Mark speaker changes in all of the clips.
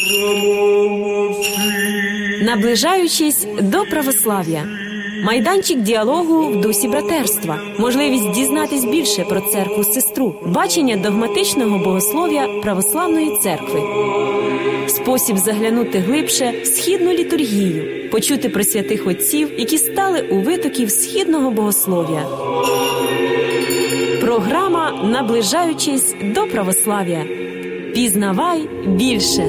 Speaker 1: Наближаючись до православ'я. Майданчик діалогу в дусі братерства. Можливість дізнатись більше про церкву-сестру. Бачення догматичного богослов'я православної церкви. Спосіб заглянути глибше в східну літургію. Почути про святих отців, які стали у витоків східного богослов'я. Програма «Наближаючись до православ'я». Пізнавай більше.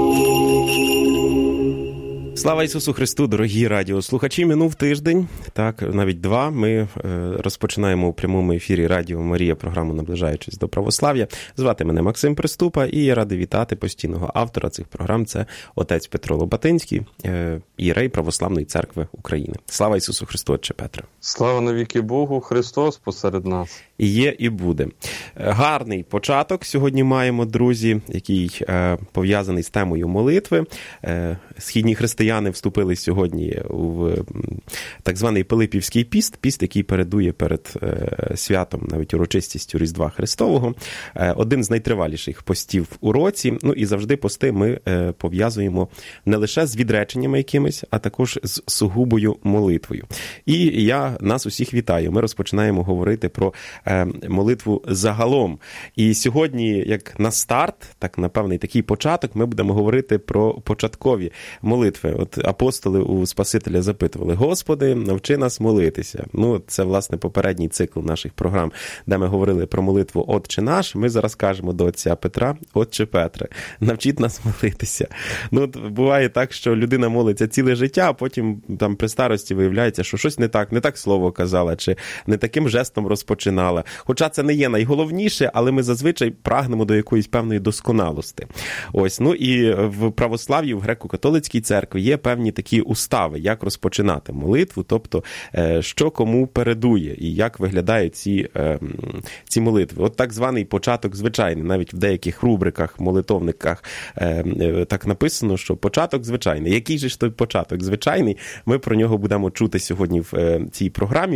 Speaker 2: Слава Ісусу Христу, дорогі радіослухачі! Минув тиждень, так, навіть два. Ми розпочинаємо у прямому ефірі Радіо Марія програму «Наближаючись до православ'я». Звати мене Максим Приступа, і я радий вітати постійного автора цих програм. Це отець Петро Лопатинський, ієрей Православної Церкви України. Слава Ісусу Христу, отче Петре!
Speaker 3: Слава навіки Богу, Христос посеред нас!
Speaker 2: І є, і буде. Гарний початок сьогодні маємо, друзі, який пов'язаний з темою молитви. Східні християни вступили сьогодні в так званий Пилипівський піст, піст, який передує перед святом, навіть урочистістю Різдва Христового. Один з найтриваліших постів у році. Ну і завжди пости ми пов'язуємо не лише з відреченнями якимись, а також з сугубою молитвою. І я нас усіх вітаю. Ми розпочинаємо говорити про молитву загалом. І сьогодні, як на старт, так на певний такий початок, ми будемо говорити про початкові молитви. От апостоли у Спасителя запитували: Господи, навчи нас молитися. Ну, це, власне, попередній цикл наших програм, де ми говорили про молитву «Отче наш». Ми зараз кажемо до отця Петра: Отче Петре, навчіть нас молитися. Ну, от буває так, що людина молиться ціле життя, а потім там при старості виявляється, що щось не так слово казала, чи не таким жестом розпочинала. Хоча це не є найголовніше, але ми зазвичай прагнемо до якоїсь певної досконалості. Ось, ну і в православ'ї, в греко-католицькій церкві є певні такі устави, як розпочинати молитву, тобто, що кому передує і як виглядають ці молитви. От так званий початок звичайний, навіть в деяких рубриках, молитовниках так написано, що початок звичайний. Який же ж той початок звичайний? Ми про нього будемо чути сьогодні в цій програмі.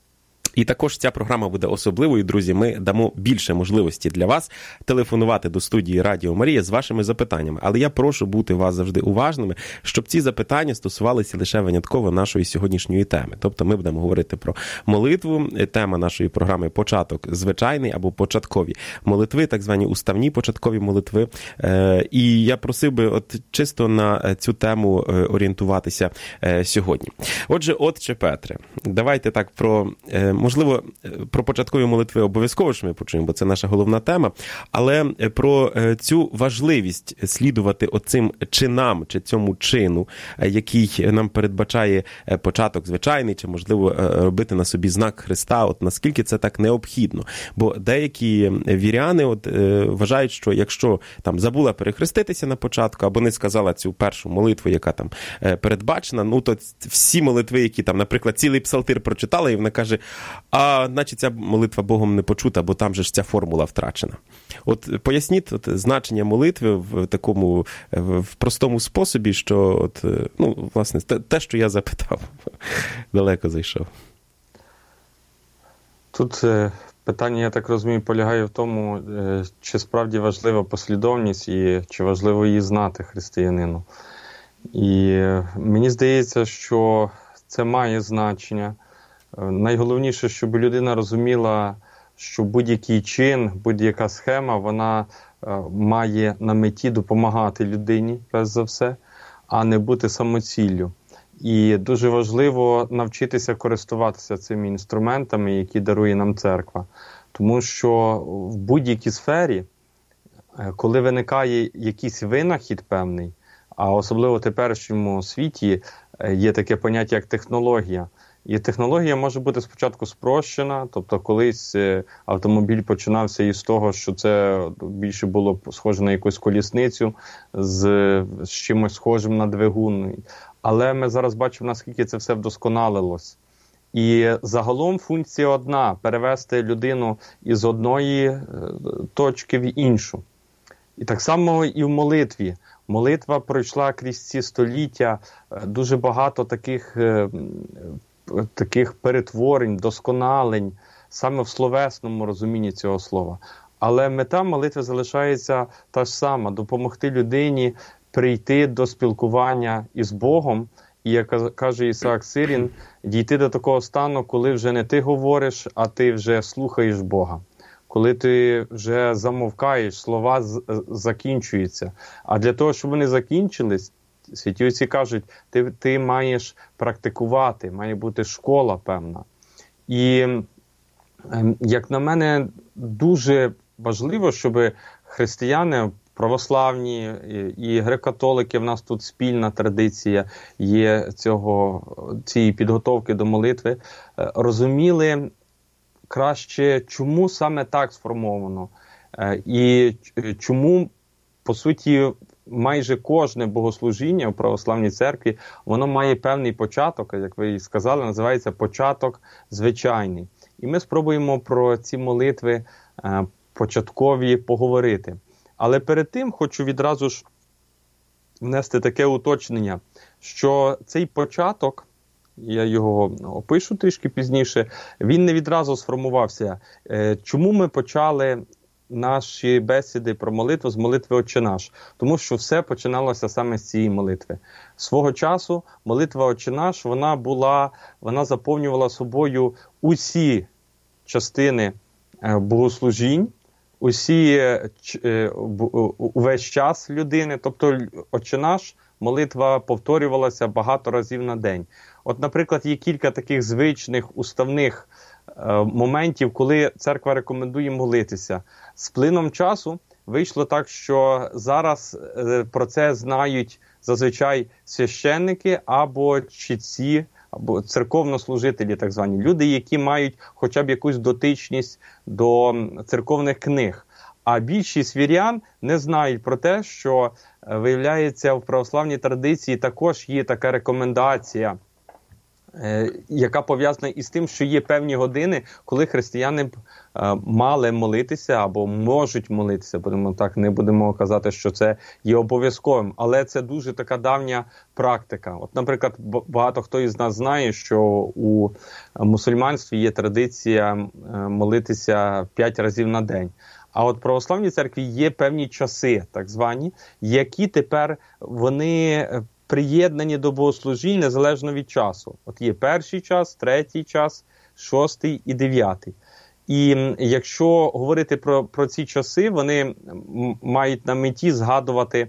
Speaker 2: І також ця програма буде особливою, друзі. Ми дамо більше можливості для вас телефонувати до студії Радіо Марія з вашими запитаннями. Але я прошу бути вас завжди уважними, щоб ці запитання стосувалися лише винятково нашої сьогоднішньої теми. Тобто ми будемо говорити про молитву. Тема нашої програми – початок звичайний або початкові молитви, так звані уставні початкові молитви. І я просив би от чисто на цю тему орієнтуватися сьогодні. Отже, отче Петре, давайте так можливо, про початкові молитви обов'язково ж ми почуємо, бо це наша головна тема, але про цю важливість слідувати оцим чинам, чи цьому чину, який нам передбачає початок звичайний, чи, можливо, робити на собі знак Христа, от наскільки це так необхідно. Бо деякі віряни вважають, що якщо там забула перехреститися на початку, або не сказала цю першу молитву, яка там передбачена, ну то всі молитви, які там, наприклад, цілий псалтир прочитала, і вона каже: а значить ця молитва Богом не почута, бо там же ж ця формула втрачена. От поясніть значення молитви в такому в простому способі, що власне те, що я запитав, далеко зайшов.
Speaker 3: Тут питання, я так розумію, полягає в тому, чи справді важлива послідовність і чи важливо її знати християнину. І мені здається, що це має значення. Найголовніше, щоб людина розуміла, що будь-який чин, будь-яка схема, вона має на меті допомагати людині, перш за все, а не бути самоціллю. І дуже важливо навчитися користуватися цими інструментами, які дарує нам церква. Тому що в будь-якій сфері, коли виникає якийсь винахід певний, а особливо в теперішньому світі є таке поняття, як технологія. І технологія може бути спочатку спрощена, тобто колись автомобіль починався із того, що це більше було схоже на якусь колісницю з чимось схожим на двигун. Але ми зараз бачимо, наскільки це все вдосконалилось. І загалом функція одна – перевести людину із одної точки в іншу. І так само і в молитві. Молитва пройшла крізь ці століття дуже багато таких перетворень, досконалень, саме в словесному розумінні цього слова. Але мета молитви залишається та ж сама – допомогти людині прийти до спілкування із Богом, і, як каже Ісаак Сирін, дійти до такого стану, коли вже не ти говориш, а ти вже слухаєш Бога. Коли ти вже замовкаєш, слова закінчуються. А для того, щоб вони закінчились, святі отці кажуть, ти маєш практикувати, має бути школа певна. І, як на мене, дуже важливо, щоб християни православні і греко-католики, в нас тут спільна традиція є цієї підготовки до молитви, розуміли краще, чому саме так сформовано. І чому, по суті, майже кожне богослужіння в православній церкві, воно має певний початок, як ви і сказали, називається початок звичайний. І ми спробуємо про ці молитви початкові поговорити. Але перед тим хочу відразу ж внести таке уточнення, що цей початок, я його опишу трішки пізніше, він не відразу сформувався. Чому ми почали наші бесіди про молитву з молитви «Отче наш»? Тому що все починалося саме з цієї молитви. Свого часу молитва «Отче наш», вона заповнювала собою усі частини богослужінь, увесь час людини, тобто «Отче наш», молитва повторювалася багато разів на день. От, наприклад, є кілька таких звичних, уставних моментів, коли церква рекомендує молитися. З плином часу вийшло так, що зараз про це знають зазвичай священники або чітці, або церковнослужителі, так звані, люди, які мають хоча б якусь дотичність до церковних книг. А більшість вірян не знають про те, що, виявляється, в православній традиції також є така рекомендація, яка пов'язана із тим, що є певні години, коли християни мали молитися або можуть молитися. Не будемо казати, що це є обов'язковим, але це дуже така давня практика. От, наприклад, багато хто із нас знає, що у мусульманстві є традиція молитися 5 разів на день. А от в православній церкві є певні часи, так звані, які тепер вони приєднані до богослужінь незалежно від часу. От є перший час, третій час, 6-й і 9-й. І якщо говорити про ці часи, вони мають на меті згадувати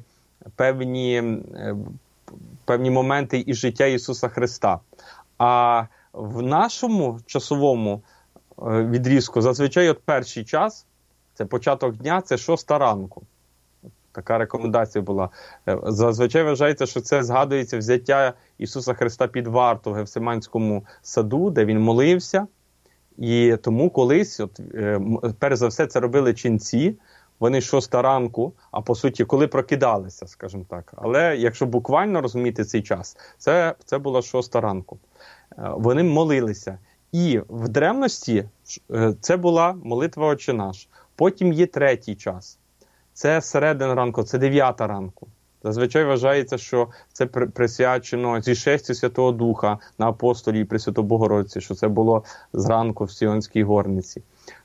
Speaker 3: певні моменти із життя Ісуса Христа. А в нашому часовому відрізку зазвичай от перший час, це початок дня, це 6 ранку. Така рекомендація була. Зазвичай вважається, що це згадується взяття Ісуса Христа під варту в Гефсиманському саду, де Він молився. І тому колись, перш за все, це робили ченці, вони 6 ранку, а по суті, коли прокидалися, скажімо так. Але якщо буквально розуміти цей час, це було 6 ранку. Вони молилися. І в древності це була молитва «Отче наш». Потім є третій час. Це середина ранку, це 9 ранку. Зазвичай вважається, що це присвячено зішестю Святого Духа на апостолі і Пресвяту Богородиці, що це було зранку в Сіонській горниці.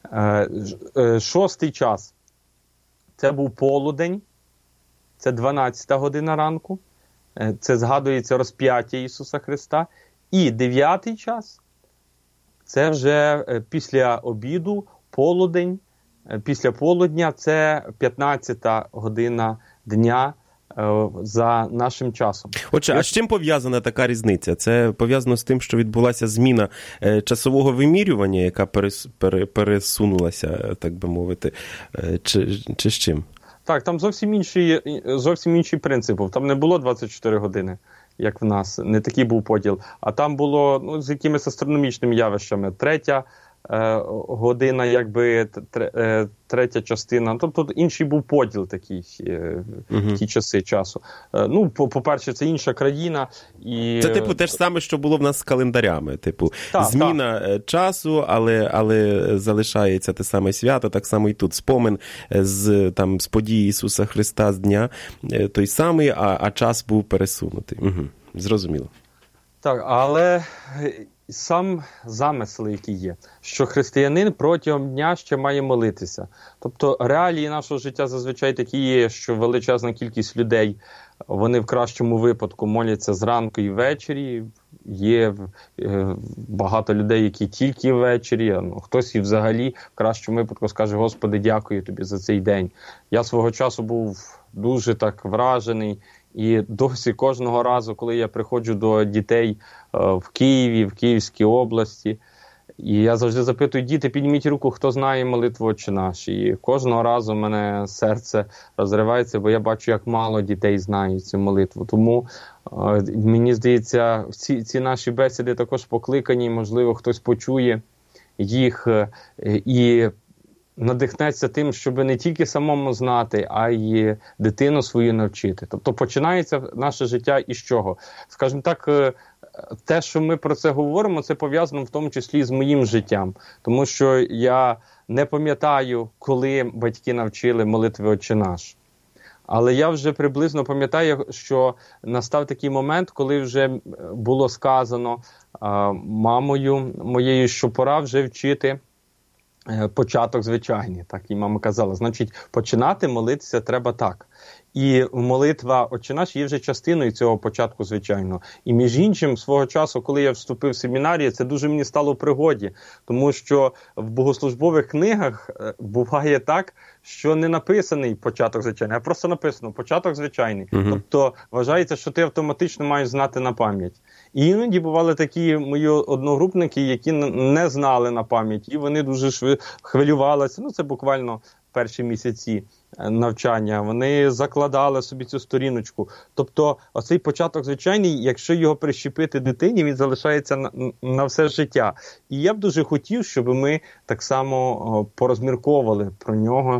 Speaker 3: 6-й час – це був полудень, це 12-та година ранку, це згадується розп'яття Ісуса Христа. І 9-й час – це вже після обіду, полудень, після полудня – це 15-та година дня за нашим часом.
Speaker 2: Отже, а з чим пов'язана така різниця? Це пов'язано з тим, що відбулася зміна часового вимірювання, яка пересунулася, так би мовити, чи з чим?
Speaker 3: Так, там зовсім інший принцип був. Там не було 24 години, як в нас, не такий був поділ. А там було з якимись астрономічними явищами. Третя година, якби третя частина. Тобто інший був поділ такий в ті часи часу. По-перше, це інша країна. І...
Speaker 2: Це, те ж саме, що було в нас з календарями. Зміна часу, але залишається те саме свято, так само і тут. Спомин з події Ісуса Христа з дня той самий, а час був пересунутий. Зрозуміло.
Speaker 3: Так, але сам замисел, який є, що християнин протягом дня ще має молитися. Тобто реалії нашого життя зазвичай такі є, що величезна кількість людей, вони в кращому випадку моляться зранку і ввечері. Є багато людей, які тільки ввечері, хтось і взагалі в кращому випадку скаже: Господи, дякую тобі за цей день. Я свого часу був дуже так вражений, і досі кожного разу, коли я приходжу до дітей в Києві, в Київській області, і я завжди запитую: діти, підніміть руку, хто знає молитву «Отче наш». І кожного разу в мене серце розривається, бо я бачу, як мало дітей знають цю молитву. Тому мені здається, ці наші бесіди також покликані, можливо, хтось почує їх і надихнеться тим, щоб не тільки самому знати, а й дитину свою навчити. Тобто починається наше життя із чого? Скажімо так, те, що ми про це говоримо, це пов'язано в тому числі з моїм життям. Тому що я не пам'ятаю, коли батьки навчили молитви «Отче наш». Але я вже приблизно пам'ятаю, що настав такий момент, коли вже було сказано мамою моєю, що пора вже вчити початок звичайний. Так і мама казала. Значить, починати молитися треба так. І молитва «Отче наш» є вже частиною цього початку звичайного. І між іншим, свого часу, коли я вступив в семінарію, це дуже мені стало в пригоді. Тому що в богослужбових книгах буває так, що не написаний початок звичайний, а просто написано «початок звичайний». Тобто вважається, що ти автоматично маєш знати на пам'ять. І іноді бували такі мої одногрупники, які не знали на пам'ять, і вони дуже хвилювалися. Це буквально перші місяці навчання, вони закладали собі цю сторіночку. Тобто оцей початок звичайний, якщо його прищепити дитині, він залишається на все життя. І я б дуже хотів, щоб ми так само порозмірковували про нього,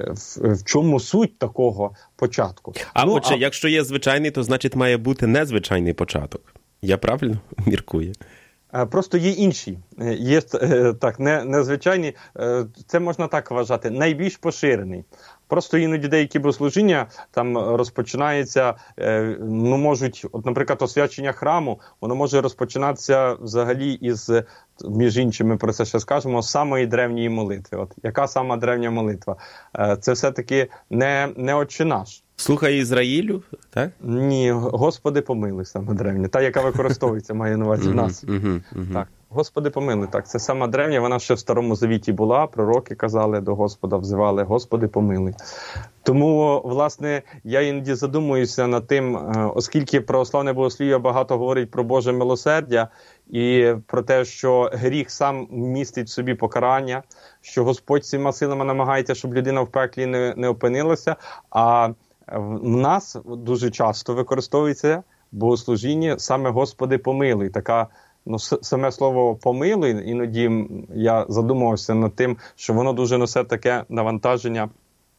Speaker 3: в чому суть такого початку.
Speaker 2: Отже, якщо є звичайний, то значить має бути незвичайний початок. Я правильно міркую?
Speaker 3: Просто є інші, є так, незвичайні, це можна так вважати, найбільш поширений. Просто іноді деякі богослужіння там розпочинаються, можуть, наприклад, освячення храму, воно може розпочинатися взагалі із, між іншим, ми про це ще скажемо, самої древньої молитви. Яка сама древня молитва? Це все-таки не «Отче наш».
Speaker 2: Слухай Ізраїлю, так?
Speaker 3: Ні, Господи помилуй, саме древня. Та, яка використовується, має на увазі в нас. Так, Господи помилуй, так, це сама древня, вона ще в Старому Завіті була, пророки казали до Господа, взивали: Господи помилуй. Тому, власне, я іноді задумуюся над тим, оскільки православне богослів'я багато говорить про Боже милосердя і про те, що гріх сам містить в собі покарання, що Господь всіма силами намагається, щоб людина в пеклі не опинилася, а в нас дуже часто використовується богослужіння саме «Господи помилуй». Така, саме слово «помилуй», іноді я задумувався над тим, що воно дуже несе таке навантаження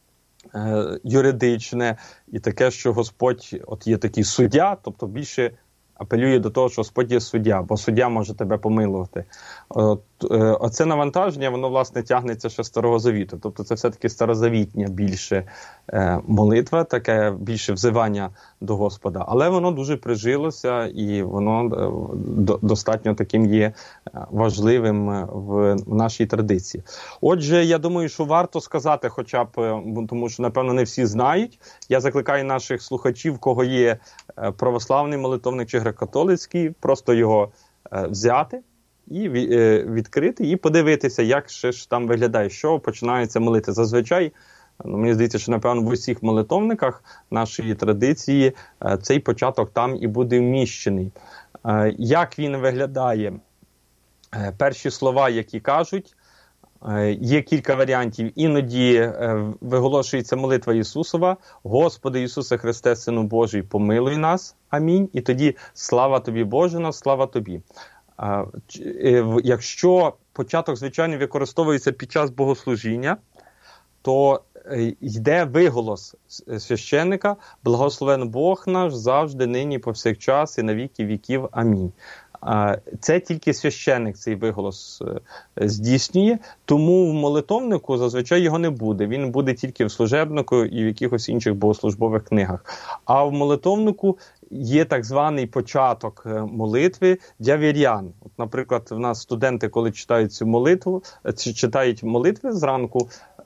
Speaker 3: юридичне і таке, що Господь є такий суддя, тобто більше апелює до того, що Господь є суддя, бо суддя може тебе помилувати. Оце навантаження, воно, власне, тягнеться ще з Старого Завіту. Тобто це все-таки старозавітня більше молитва, таке більше взивання до Господа. Але воно дуже прижилося і воно достатньо таким є важливим в нашій традиції. Отже, я думаю, що варто сказати хоча б, тому що, напевно, не всі знають. Я закликаю наших слухачів, кого є православний молитовник чи греко-католицький, просто його взяти і відкрити, і подивитися, як ще ж там виглядає, що починається молити. Зазвичай, мені здається, що, напевно, в усіх молитовниках нашої традиції цей початок там і буде вміщений. Як він виглядає? Перші слова, які кажуть, є кілька варіантів. Іноді виголошується молитва Ісусова: «Господи Ісусе Христе, Сину Божий, помилуй нас. Амінь». І тоді «Слава Тобі, Боже наш, слава Тобі». Якщо початок, звичайно, використовується під час богослужіння, то йде виголос священника: «Благословен Бог наш завжди, нині, повсякчас і на віки віків. Амінь». Це тільки священник цей виголос здійснює, тому в молитовнику зазвичай його не буде. Він буде тільки в служебнику і в якихось інших богослужбових книгах. А в молитовнику є так званий початок молитви для вірян. От, наприклад, в нас студенти, коли читають цю молитву, читають молитви зранку,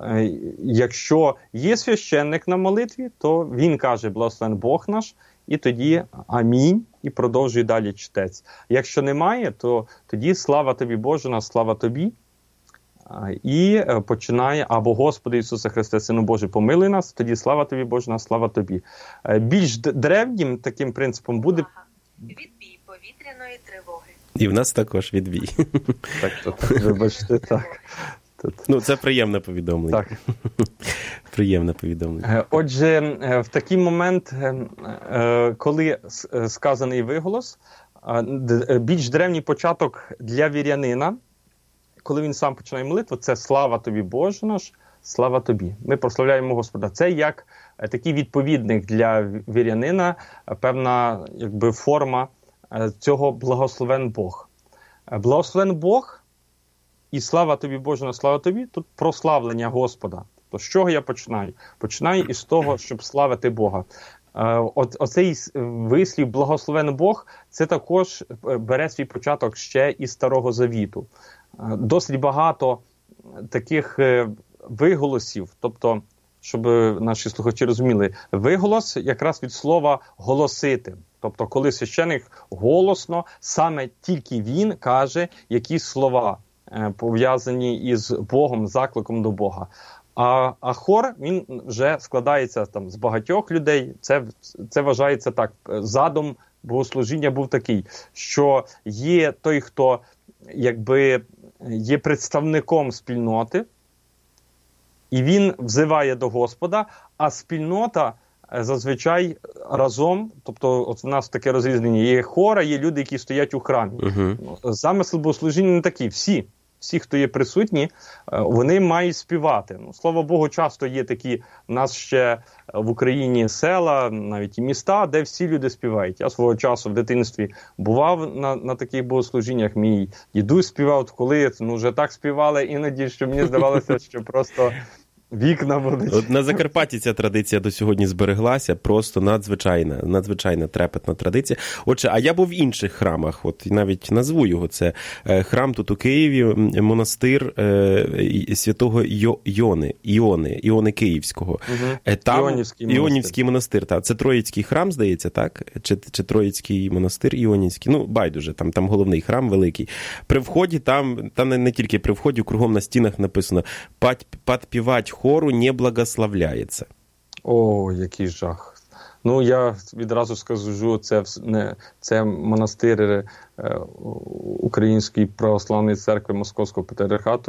Speaker 3: якщо є священник на молитві, то він каже «Благословен Бог наш», і тоді «Амінь», і продовжує далі читець. Якщо немає, то тоді «Слава тобі, Боже наш, слава тобі», і починає або «Господи Ісусе Христе, Сину Божий, помилуй нас», тоді «Слава тобі, Боже наш, слава тобі». Більш древнім таким принципом буде...
Speaker 4: Відбій повітряної тривоги.
Speaker 2: І в нас також відбій.
Speaker 3: Так, вибачте, так.
Speaker 2: Ну, це приємне повідомлення.
Speaker 3: Так.
Speaker 2: Приємне повідомлення.
Speaker 3: Отже, в такий момент, коли сказаний виголос, більш древній початок для вірянина, коли він сам починає молитву, це «Слава тобі, Боже наш, слава тобі». Ми прославляємо Господа. Це як такий відповідник для вірянина, певна якби форма цього «Благословен Бог». «Благословен Бог» і «Слава тобі, Боже, слава тобі» – тут прославлення Господа. То з чого я починаю? Починаю із того, щоб славити Бога. Оцей вислів «Благословен Бог» – це також бере свій початок ще із Старого Завіту. Досить багато таких виголосів, тобто, щоб наші слухачі розуміли, виголос якраз від слова «голосити». Тобто, коли священик голосно, саме тільки він каже якісь слова, пов'язані із Богом, закликом до Бога. А хор, він вже складається там з багатьох людей. Це вважається так. Задум богослужіння був такий, що є той, хто якби є представником спільноти, і він взиває до Господа, а спільнота зазвичай разом, тобто от в нас таке розрізнення, є хора, є люди, які стоять у храмі. Замисел богослужіння не такий. Всі, хто є присутні, вони мають співати. Ну, слава Богу, часто є такі, в нас ще в Україні села, навіть і міста, де всі люди співають. Я свого часу в дитинстві бував на таких богослужіннях, мій дідусь співав, коли вже так співали іноді, що мені здавалося, що просто... вікна будуть.
Speaker 2: От на Закарпатті ця традиція до сьогодні збереглася, просто надзвичайна трепетна традиція. Отже, а я був в інших храмах, от навіть назву його, це храм тут у Києві, монастир святого Іони Київського. Там Іонівський монастир, так. Це Троїцький храм, здається, так? Чи Троїцький монастир Іонівський? Ну, байдуже, там головний храм великий. При вході, там не тільки при вході, кругом на стінах написано «Подпівать хору не благословляється».
Speaker 3: О, який жах. Ну, я відразу скажу, це монастир Української православної церкви Московського патріархату,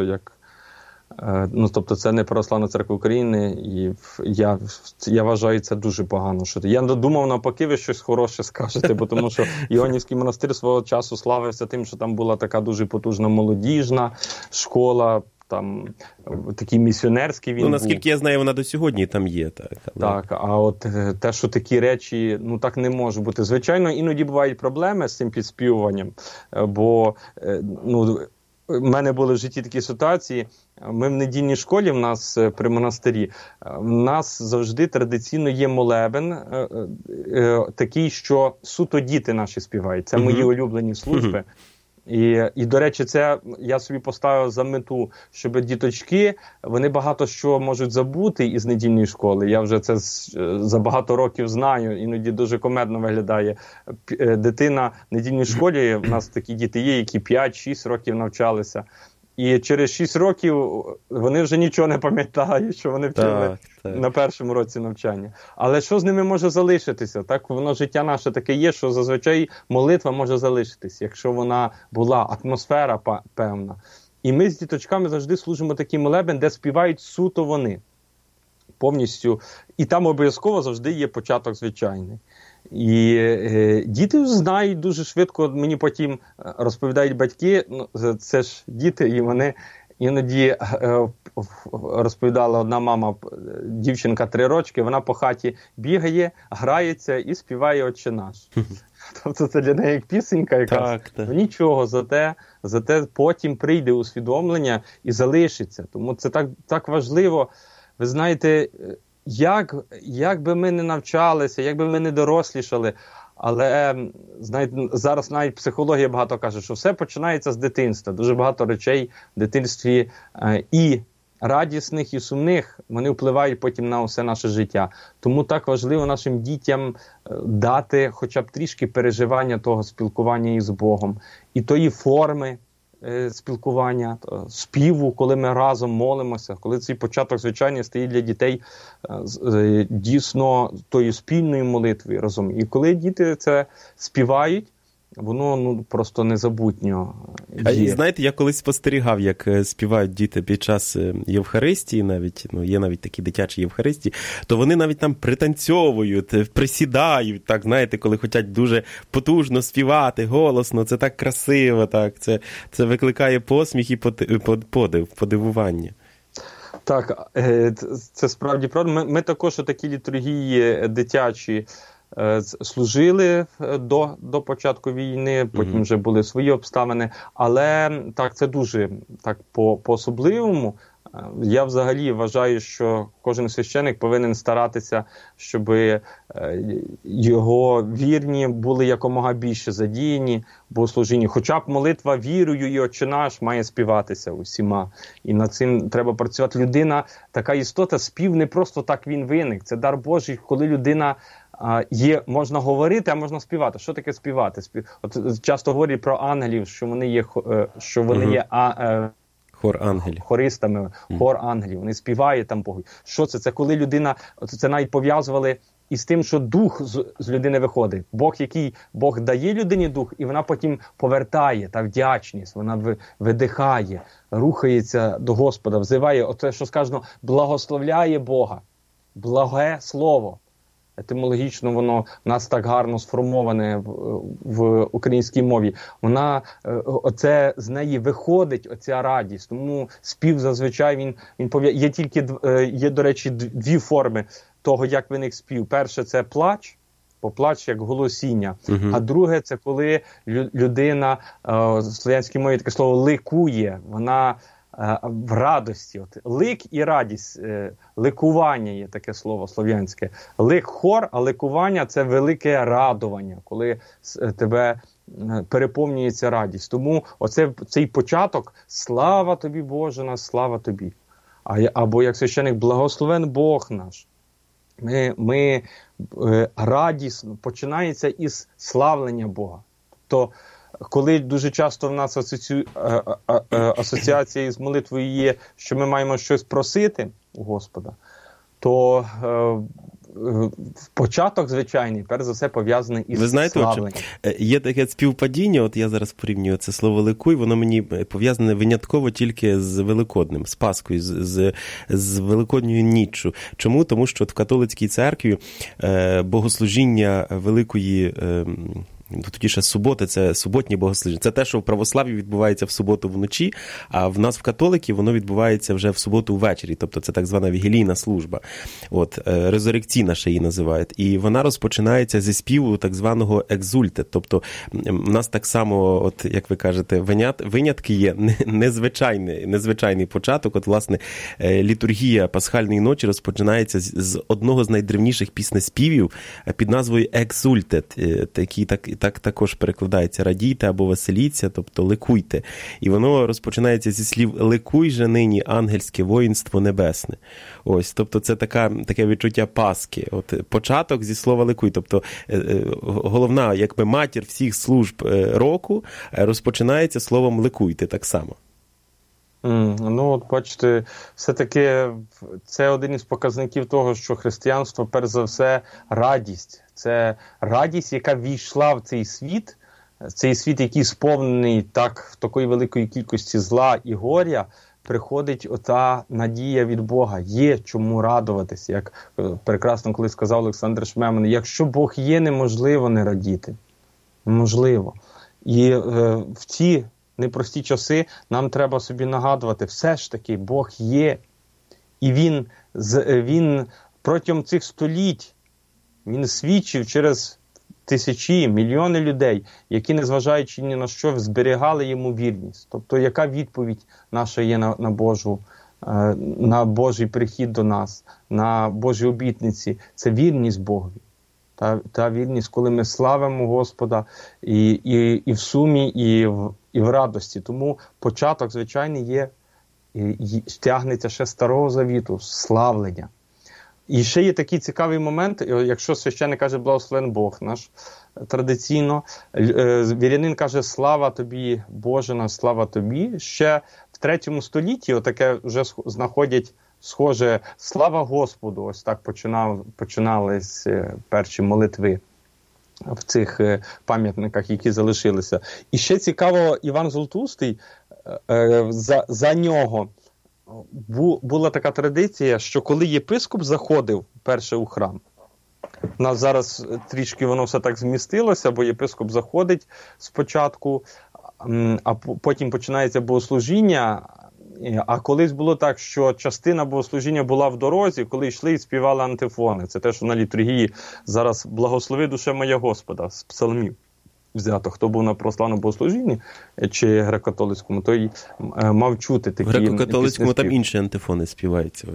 Speaker 3: тобто це не Православна церква України, і я вважаю це дуже погано. Я думав, навпаки, ви щось хороше скажете, бо тому що Іонівський монастир свого часу славився тим, що там була така дуже потужна молодіжна школа, там такий місіонерський він був.
Speaker 2: Наскільки я знаю, вона до сьогодні там є. Так,
Speaker 3: а от те, що такі речі, так не може бути. Звичайно, іноді бувають проблеми з цим підспівуванням, бо, в мене були в житті такі ситуації. Ми в недільній школі, в нас при монастирі, в нас завжди традиційно є молебен такий, що суто діти наші співають. Це мої улюблені служби. І, до речі, це я собі поставив за мету, щоб діточки, вони багато що можуть забути із недільної школи. Я вже це за багато років знаю, іноді дуже комедно виглядає. Дитина в недільній школі, в нас такі діти є, які 5-6 років навчалися. І через 6 років вони вже нічого не пам'ятають, що вони вчили на першому році навчання. Але що з ними може залишитися? Так, воно життя наше таке є, що зазвичай молитва може залишитися, якщо вона була, атмосфера певна. І ми з діточками завжди служимо такий молебен, де співають суто вони. Повністю. І там обов'язково завжди є початок звичайний. І діти знають дуже швидко, мені потім розповідають батьки, це ж діти, і вони Іноді розповідала одна мама, дівчинка 3 рочки, вона по хаті бігає, грається і співає «Отче наш». Тобто це для неї як пісенька якась. Так. Нічого, зате потім прийде усвідомлення і залишиться. Тому це так важливо. Ви знаєте, як би ми не навчалися, як би ми не дорослішали, але, знаєте, зараз навіть психологія багато каже, що все починається з дитинства. Дуже багато речей в дитинстві і радісних, і сумних, вони впливають потім на усе наше життя. Тому так важливо нашим дітям дати хоча б трішки переживання того спілкування із Богом. І тої форми спілкування, співу, коли ми разом молимося, коли цей початок, звичайно, стає для дітей дійсно тою спільною молитвою разом. І коли діти це співають, воно просто незабутньо є.
Speaker 2: Знаєте, я колись спостерігав, як співають діти під час Євхаристії, навіть, є навіть такі дитячі Євхаристії, то вони навіть там пританцьовують, присідають, так, знаєте, коли хочуть дуже потужно співати, голосно, це так красиво, так, це викликає посміх і подивування.
Speaker 3: Так, це справді правда. Ми також такі літургії дитячі служили до початку війни, потім вже були свої обставини, але так, це дуже так по-особливому. Я взагалі вважаю, що кожен священик повинен старатися, щоб його вірні були якомога більше задіяні в богослужінні. Хоча б молитва вірою і «Отче наш» має співатися усіма. І над цим треба працювати. Людина, така істота, спів не просто так він виник. Це дар Божий, коли людина можна говорити, а можна співати. Що таке співати? От часто говорять про ангелів, що вони є,
Speaker 2: хор ангелів.
Speaker 3: Хористами, хор ангелів. Вони співають там Богу. Що це? Це коли людина, це навіть пов'язували із тим, що дух з людини виходить. Бог дає людині дух, і вона потім повертає, та вдячність, вона видихає, рухається до Господа, взиває, оце, що сказано, благословляє Бога. Благе слово. Етимологічно воно в нас так гарно сформоване в українській мові. Оце з неї виходить оця радість. Тому спів зазвичай є, до речі, 2 форми того, як виник спів. Перше – це плач, бо плач як голосіння. А друге – це коли людина, в слов'янській мові таке слово ликує, вона в радості. Лик і радість, ликування є таке слово слов'янське. Лик – хор, а ликування – це велике радування, коли тебе переповнюється радість. Тому цей початок – слава тобі, Боже наш, слава тобі. Або як священик, благословен Бог наш. Ми радісно, починається із славлення Бога. Тобто, коли дуже часто в нас асоціація з молитвою є, що ми маємо щось просити у Господа, то початок звичайний, перш за все, пов'язаний із славленням.
Speaker 2: Ви знаєте, є таке співпадіння, от я зараз порівнюю це слово «ликуй», воно мені пов'язане винятково тільки з Великоднем, з Паскою, з Великодньою ніччю. Чому? Тому що в католицькій церкві богослужіння Великої тоді ще субота, це суботні богослужіння. Це те, що в православі відбувається в суботу вночі, а в нас в католиків воно відбувається вже в суботу ввечері. Тобто це так звана вігілійна служба. Резурекційна ще її називають. І вона розпочинається зі співу так званого екзульте. Тобто в нас так само, як ви кажете, винятки є, незвичайний початок. От, власне, літургія Пасхальної ночі розпочинається з одного з найдревніших піснеспівів під назвою екзульте, який так також перекладається «радійте» або «веселіться», тобто «ликуйте». І воно розпочинається зі слів «ликуй же нині, ангельське воїнство небесне». Ось, тобто це таке відчуття Пасхи. Початок зі слова «ликуй», тобто головна, якби матір всіх служб року розпочинається словом «ликуйте» так само.
Speaker 3: Бачите, все-таки це один із показників того, що християнство, перш за все, радість. Це радість, яка війшла в цей світ, який сповнений в такої великої кількості зла і горя, приходить ота надія від Бога. Є чому радуватися, як прекрасно коли сказав Олександр Шмеман, якщо Бог є, неможливо не радіти. Неможливо. І в ті непрості часи нам треба собі нагадувати, все ж таки Бог є. І він протягом цих століть, він свідчив через тисячі, мільйони людей, які, незважаючи ні на що, зберігали йому вірність. Тобто, яка відповідь наша є на Божий прихід до нас, на Божі обітниці? Це вірність Богові. Та вірність, коли ми славимо Господа і в сумі, і в радості. Тому початок, звичайно, тягнеться ще Старого Завіту, славлення. І ще є такий цікавий момент, якщо священник каже «Благословен Бог наш», традиційно, вірянин каже «Слава тобі, Боже наш, слава тобі». Ще в 3 столітті отаке вже знаходять схоже «Слава Господу». Ось так починались перші молитви в цих пам'ятниках, які залишилися. І ще цікаво, Іван Золотоустий, за нього була така традиція, що коли єпископ заходив перше у храм, у нас зараз трішки воно все так змістилося, бо єпископ заходить спочатку, а потім починається богослужіння. А колись було так, що частина богослужіння була в дорозі, коли йшли і співали антифони. Це те, що на літургії зараз «Благослови душе моя Господа» з псалмів взято. Хто був на православному богослужінні чи греко-католицькому, той мав чути такі пісні. В
Speaker 2: греко-католицькому там інші антифони співаються.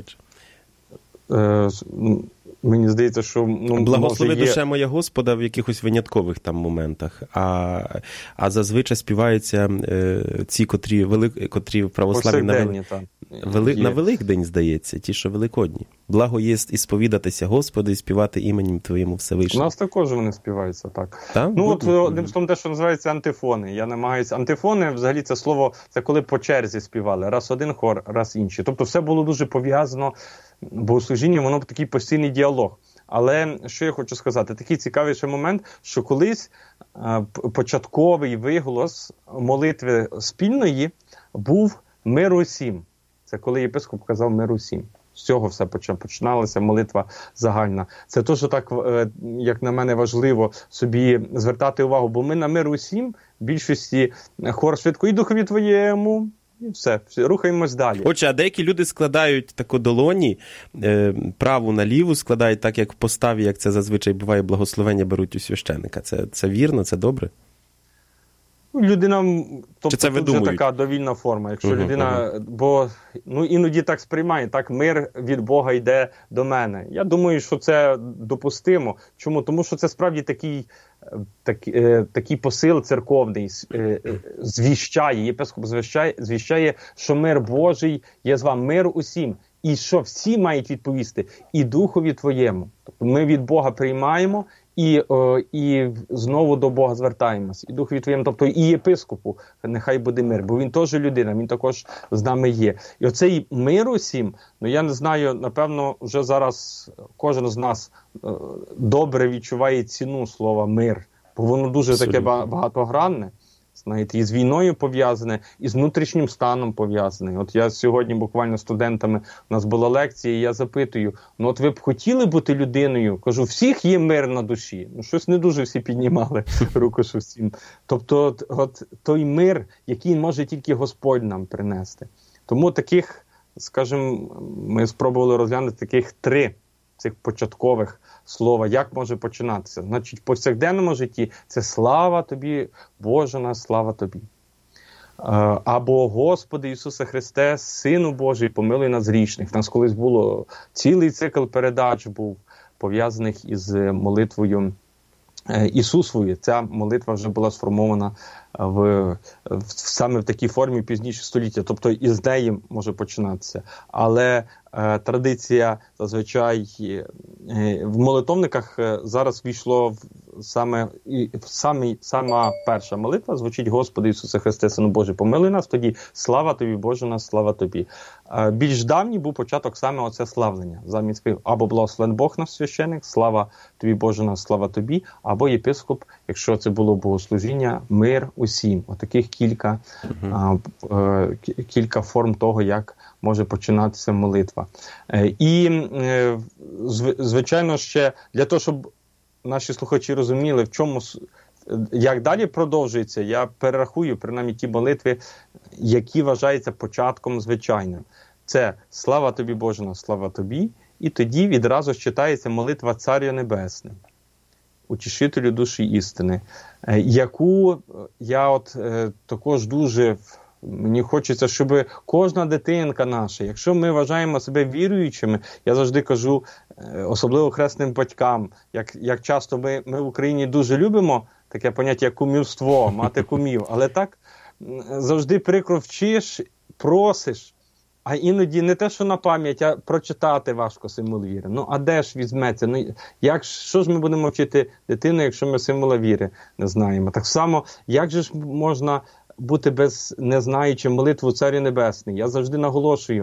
Speaker 3: Мені здається, що...
Speaker 2: «Благослови душе моя Господа» в якихось виняткових там моментах. А зазвичай співаються ці, котрі православні на Великдень, здається, ті, що великодні. «Благо єсть ісповідатися Господу і співати іменем Твоєму Всевишньому».
Speaker 3: У нас також вони співаються, так.
Speaker 2: Так?
Speaker 3: Одним словом, те, що називається антифони. Я намагаюся... Антифони, взагалі, це слово, це коли по черзі співали. Раз один хор, раз інший. Тобто все було дуже пов'язано, богослужіння, воно такий постійний діалог. Але, що я хочу сказати, такий цікавий ще момент, що колись початковий виголос молитви спільної був «Мир усім». Це коли єпископ казав «Мир усім». З цього все починалася молитва загальна. Це те, що так, як на мене, важливо собі звертати увагу, бо ми на «Мир усім» в більшості хор швидко «І Духові Твоєму». І все, рухаємось далі.
Speaker 2: Отже, а деякі люди складають таку долоні, праву на ліву складають так, як в поставі, як це зазвичай буває, благословення беруть у священника. Це вірно, це добре?
Speaker 3: Людина, тобто це тут вже така довільна форма. Якщо людина, бо іноді так сприймає, так мир від Бога йде до мене. Я думаю, що це допустимо. Чому? Тому що це справді такий посил церковний звіщає, єпископ звіщає, що мир Божий є з вами, мир усім. І що всі мають відповісти, і Духові Твоєму. Тобто ми від Бога приймаємо, і знову до Бога звертаємось. І Духові Твоєму, тобто і єпископу, нехай буде мир. Бо він теж людина, він також з нами є. І оцей мир усім, я не знаю, напевно, вже зараз кожен з нас добре відчуває ціну слова «мир». Бо воно дуже таке багатогранне. Знаєте, і з війною пов'язане, і з внутрішнім станом пов'язане. От я сьогодні буквально з студентами, у нас була лекція, і я запитую, от ви б хотіли бути людиною? Кажу, всіх є мир на душі. Щось не дуже всі піднімали руку, що всім. Тобто, от той мир, який може тільки Господь нам принести. Тому таких, скажімо, ми спробували розглянути таких 3 цих початкових слова, як може починатися. Значить, в повсякденному житті це слава тобі, Боже наш, слава тобі. Або Господи Ісусе Христе, Сину Божий, помилуй нас грішних. У нас колись було цілий цикл передач був пов'язаних із молитвою Ісусовою. Ця молитва вже була сформована саме в такій формі пізніше століття. Тобто із неї може починатися. Але традиція зазвичай в молитовниках зараз війшло сама перша молитва звучить Господи Ісусе Христе, Сину Божий, помилуй нас, тоді слава тобі, Боже наш, слава тобі. Більш давній був початок саме оце славлення. Замість або благословен Бог наш священик, слава тобі, Боже наш, слава тобі, або єпископ, якщо це було богослужіння, мир усім. Отаких кілька форм того, як може починатися молитва. І, звичайно, ще для того, щоб наші слухачі розуміли, в чому як далі продовжується, я перерахую, принаймні, ті молитви, які вважаються початком звичайним. Це «Слава тобі, Боже, слава тобі», і тоді відразу читається молитва «Царю Небесний», «Утішителю душі істини», яку я також дуже... Мені хочеться, щоб кожна дитинка наша, якщо ми вважаємо себе віруючими, я завжди кажу, особливо хресним батькам, як часто ми в Україні дуже любимо таке поняття як кумівство, мати кумів, але так завжди прикро вчиш, просиш, а іноді не те, що на пам'ять, а прочитати важко символ віри. Ну, а де ж візьметься? Що ж ми будемо вчити дитину, якщо ми символа віри не знаємо? Так само, як же ж можна бути не знаючи молитву Царю Небесний? Я завжди наголошую,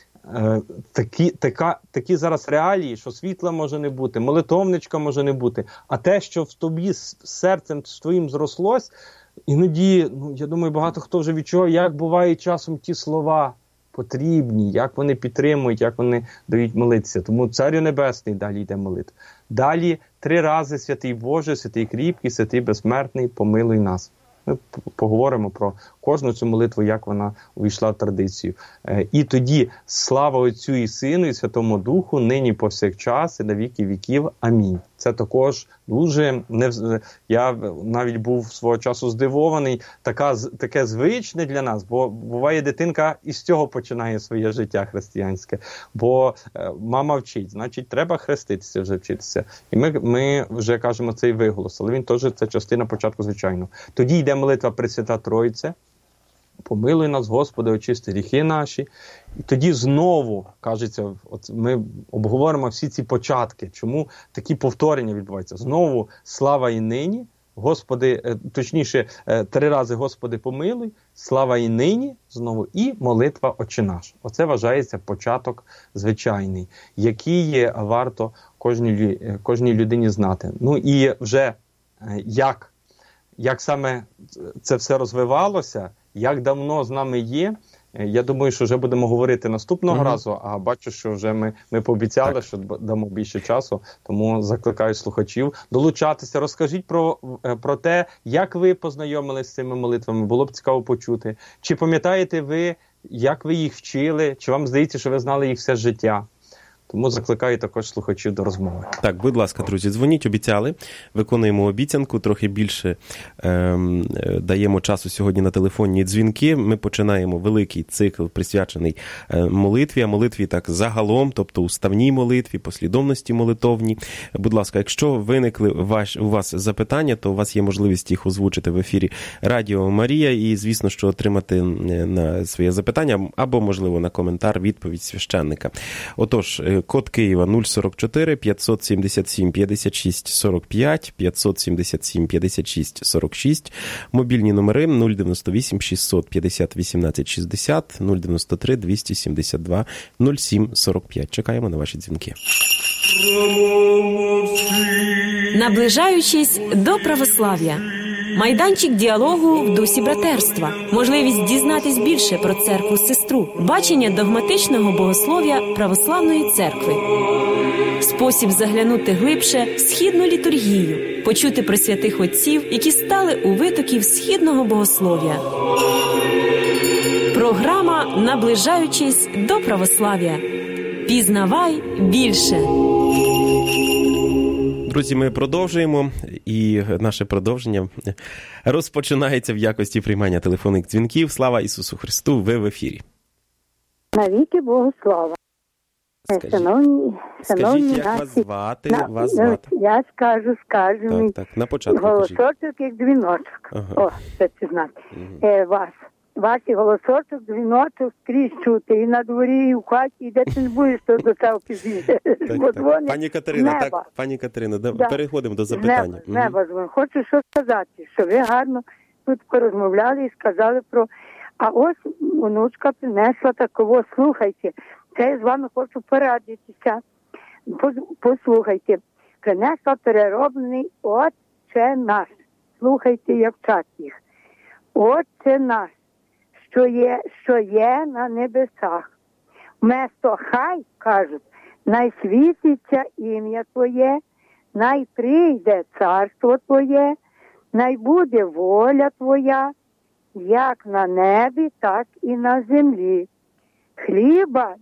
Speaker 3: такі зараз реалії, що світла може не бути, молитовничка може не бути, а те, що в тобі серцем твоїм зрослось, іноді, я думаю, багато хто вже відчував, як бувають часом ті слова потрібні, як вони підтримують, як вони дають молитися. Тому Царю Небесний далі йде молитва. Далі 3 рази святий Боже, святий кріпкий, святий безсмертний, помилуй нас. Ми поговоримо про кожну цю молитву, як вона увійшла в традицію. І тоді слава Отцю і Сину і Святому Духу, нині повсякчас і на віки віків. Амінь. Це також дуже... Я навіть був свого часу здивований, таке звичне для нас, бо буває дитинка і з цього починає своє життя християнське. Бо мама вчить, значить треба хреститися, вже вчитися. І ми вже кажемо цей виголос, але він теж це частина початку звичайно. Тоді йде молитва Пресвята Тройце, помилуй нас, Господи, очисти гріхи наші. І тоді знову, кажеться, ми обговоримо всі ці початки, чому такі повторення відбуваються. Знову слава і нині, Господи, точніше, 3 рази Господи помилуй, слава і нині, знову, і молитва Отче наш. Оце вважається початок звичайний, який варто кожній людині знати. Ну і вже як саме це все розвивалося, як давно з нами є, я думаю, що вже будемо говорити наступного разу, а бачу, що вже ми пообіцяли, що дамо більше часу, тому закликаю слухачів долучатися. Розкажіть про те, як ви познайомилися з цими молитвами, було б цікаво почути. Чи пам'ятаєте ви, як ви їх вчили, чи вам здається, що ви знали їх все життя? Тому закликаю також слухачів до розмови.
Speaker 2: Так, будь ласка, друзі, дзвоніть, обіцяли. Виконуємо обіцянку, трохи більше даємо часу сьогодні на телефонні дзвінки. Ми починаємо великий цикл, присвячений молитві, а молитві так загалом, тобто уставній молитві, послідовності молитовній. Будь ласка, якщо виникли у вас запитання, то у вас є можливість їх озвучити в ефірі Радіо Марія і, звісно, що отримати на своє запитання або, можливо, на коментар відповідь священника. Отож, код Києва 044 577 56 45, 577 56 46, мобільні номери 098 650 18 60, 093 272 07 45. Чекаємо на ваші дзвінки.
Speaker 1: Наближаючись до православ'я. Майданчик діалогу в дусі братерства. Можливість дізнатись більше про церкву-сестру. Бачення догматичного богослов'я православної церкви. Спосіб заглянути глибше в східну літургію. Почути про святих отців, які стали у витоків східного богослов'я. Програма «Наближаючись до православ'я». Пізнавай більше.
Speaker 2: Друзі, ми продовжуємо, і наше продовження розпочинається в якості приймання телефонних дзвінків. Слава Ісусу Христу, ви в ефірі.
Speaker 5: Навіки Богу слава.
Speaker 2: Скажіть, як вас звати?
Speaker 5: Я скажу.
Speaker 2: Так, на початку
Speaker 5: голосочок як дзвіночок. Ага. О, це знати. Ваш голосочок, дзвіночок скрізь чути. І на дворі, і в хаті, і де ти не будеш, то до цього пізніше.
Speaker 2: Пані Катерина, переходимо до запитання.
Speaker 5: Неба дзвонить. Хочу що сказати, що ви гарно тут порозмовляли і сказали про... А ось онучка принесла такого, слухайте, це я з вами хочу порадитися. Послухайте, принесла перероблений Отче наш. Слухайте, як вчать їх. Отче наш, що є на небесах. Вместо хай, кажуть, най світиться ім'я Твоє, най прийде царство Твоє, най буде воля Твоя, як на небі, так і на землі. Хліба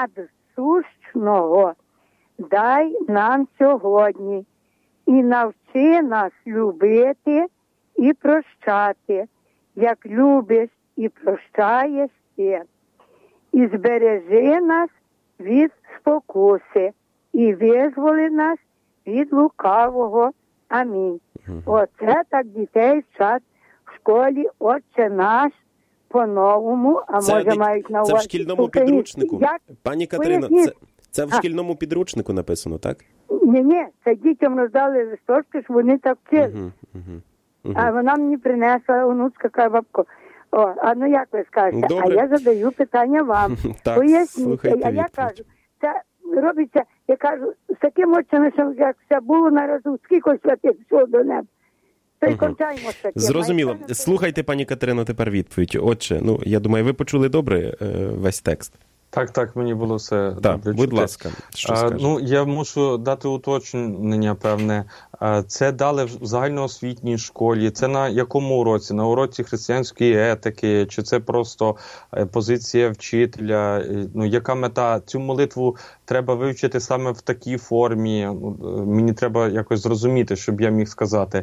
Speaker 5: надсущного дай нам сьогодні і навчи нас любити і прощати, як любиш і прощаєш ти. І збережи нас від спокуси і визволи нас від лукавого. Амінь. Оце так дітей вчать в школі «Отче наш» по-новому, а може мають на увазі.
Speaker 2: Це в шкільному підручнику. Пані Катерино, це в шкільному підручнику написано, так?
Speaker 5: Ні, це дітям роздали листочки, щоб вони так вчили. А вона мені принесла, онучка, каже, бабко, ну як ви скажете?
Speaker 2: Добре.
Speaker 5: А я задаю питання вам.
Speaker 2: Так,
Speaker 5: Поясніть. А я кажу, це робиться, я кажу, з таким оченим, як все було на разу, скільки святих всього до неба. То й кончаємо з таким.
Speaker 2: Зрозуміло. Слухайте, пані Катерино, тепер відповідь. Отже, я думаю, ви почули добре весь текст?
Speaker 3: Так, мені було все добре.
Speaker 2: Будь ласка, що скажете?
Speaker 3: Я мушу дати уточнення певне. Це дали в загальноосвітній школі. Це на якому уроці? На уроці християнської етики? Чи це просто позиція вчителя? Яка мета? Цю молитву треба вивчити саме в такій формі. Мені треба якось зрозуміти, щоб я міг сказати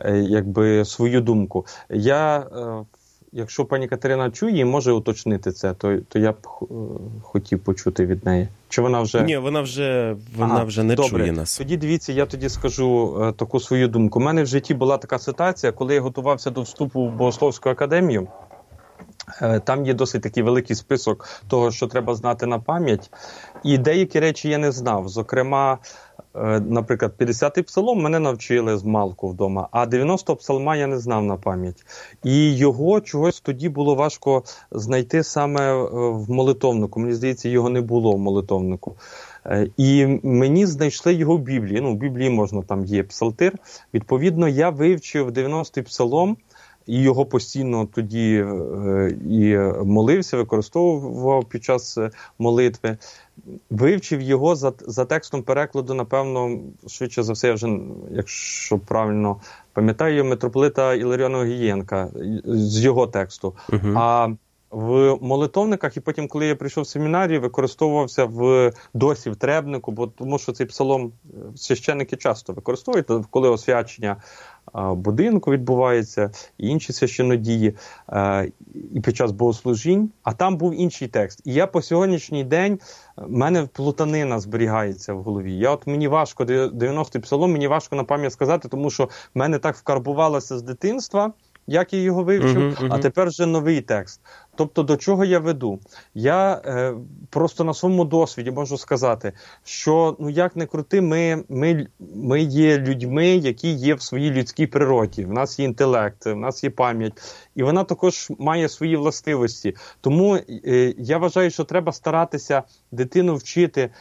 Speaker 3: свою думку. Якщо пані Катерина чує і може уточнити це, то я б хотів почути від неї. Чи вона вже...
Speaker 2: Ні, вона вже не чує нас.
Speaker 3: Тоді дивіться, я тоді скажу таку свою думку. У мене в житті була така ситуація, коли я готувався до вступу в Богословську академію. Там є досить такий великий список того, що треба знати на пам'ять. І деякі речі я не знав. Зокрема, наприклад, 50-й псалом мене навчили з малку вдома, а 90-го псалма я не знав на пам'ять. І його чогось тоді було важко знайти саме в молитовнику. Мені здається, його не було в молитовнику. І мені знайшли його в Біблії. В Біблії можна, там є псалтир. Відповідно, я вивчив 90-й псалом, і його постійно тоді і молився, використовував під час молитви. Вивчив його за текстом перекладу, напевно, швидше за все, я вже, якщо правильно пам'ятаю, митрополита Іларіона Огієнка з його тексту. А в молитовниках, і потім, коли я прийшов в семінарію, використовувався досі в требнику, тому що цей псалом священники часто використовують, коли освячення будинку відбувається, і інші священнодії, і під час богослужінь, а там був інший текст. І я по сьогоднішній день, в мене плутанина зберігається в голові. Мені важко, 90-й псалом, мені важко на пам'ять сказати, тому що в мене так вкарбувалося з дитинства, як я його вивчив, а тепер вже новий текст. Тобто, до чого я веду? Я просто на своєму досвіді можу сказати, що, як не крути, ми є людьми, які є в своїй людській природі. В нас є інтелект, в нас є пам'ять, і вона також має свої властивості. Тому я вважаю, що треба старатися дитину вчити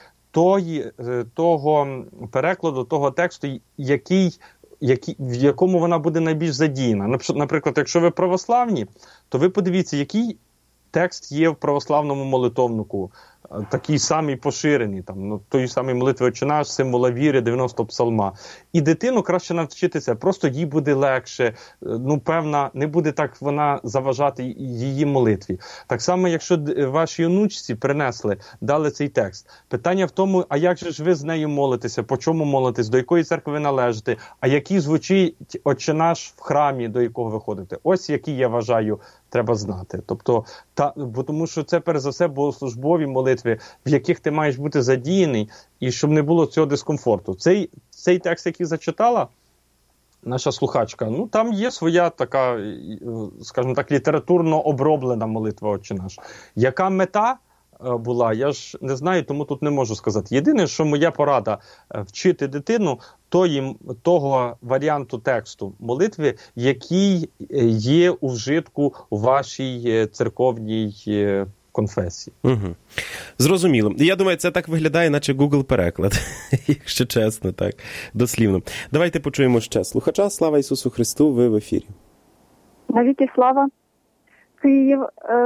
Speaker 3: того перекладу, того тексту, в якому вона буде найбільш задіяна. Наприклад, якщо ви православні, то ви подивіться, який текст є в православному молитовнику, такий самий поширений, той самий молитви «Отче наш», символа віри, 90-го псалма. І дитину краще навчитися, просто їй буде легше, певна, не буде так вона заважати її молитві. Так само, якщо вашій онучці принесли, дали цей текст. Питання в тому, а як же ж ви з нею молитеся, по чому молитесь, до якої церкви ви належите, а який звучить «Отче наш» в храмі, до якого ви ходите. Ось які, я вважаю, треба знати. Тобто, тому що це, перш за все, богослужбові молитви, в яких ти маєш бути задіяний, і щоб не було цього дискомфорту. Цей текст, який зачитала наша слухачка, там є своя така, скажімо так, літературно оброблена молитва «Отче наш». Яка мета була, я ж не знаю, тому тут не можу сказати. Єдине, що моя порада – вчити дитину того варіанту тексту молитви, який є у вжитку у вашій церковній конфесії.
Speaker 2: Зрозуміло. Я думаю, це так виглядає, наче Google-переклад, якщо чесно, так, дослівно. Давайте почуємо ще слухача. Слава Ісусу Христу, ви в ефірі.
Speaker 6: Навіки слава. Київ.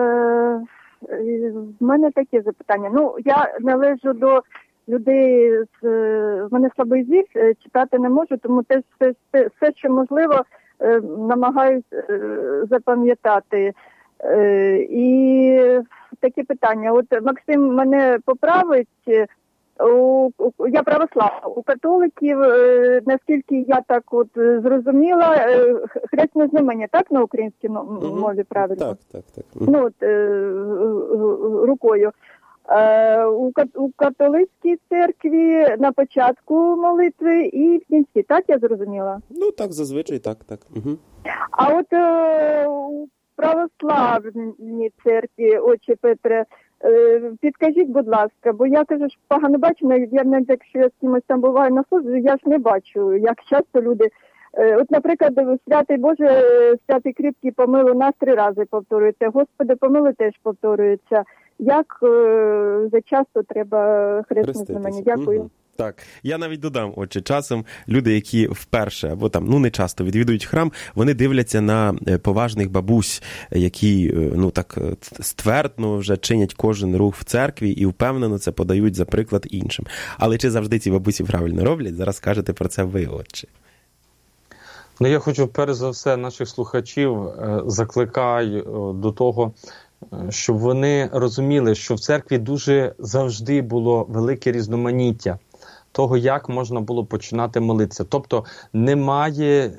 Speaker 6: В мене таке запитання. Я належу до людей, в мене слабий зір, читати не можу, тому все, що можливо, намагаюсь запам'ятати. І таке питання. От Максим мене поправить. Я православна. У католиків, наскільки я так от зрозуміла, хресне знамення, так, на українській мові правильно?
Speaker 2: Так.
Speaker 6: Ну, от, рукою. У католицькій церкві на початку молитви і в кінці, так я зрозуміла?
Speaker 2: Ну, так, зазвичай, так. Угу.
Speaker 6: А от у православній церкві, отче Петре, підкажіть, будь ласка, бо я, кажу, погано бачу, навіть, якщо я з кимось там буваю на службі, я ж не бачу, як часто люди... От, наприклад, святий Боже, святий кріпкий помилуй нас 3 рази повторюється, Господи помилуй теж повторюється. Як зачасто треба хресне знамення? Дякую.
Speaker 2: Угу. Так, я навіть додам, отже, часом люди, які вперше або там, не часто відвідують храм, вони дивляться на поважних бабусь, які, так ствердно вже чинять кожен рух в церкві і впевнено це подають за приклад іншим. Але чи завжди ці бабусі правильно роблять? Зараз скажете про це ви, отче.
Speaker 3: Я хочу, перш за все, наших слухачів закликаю до того, щоб вони розуміли, що в церкві дуже завжди було велике різноманіття того, як можна було починати молитися. Тобто немає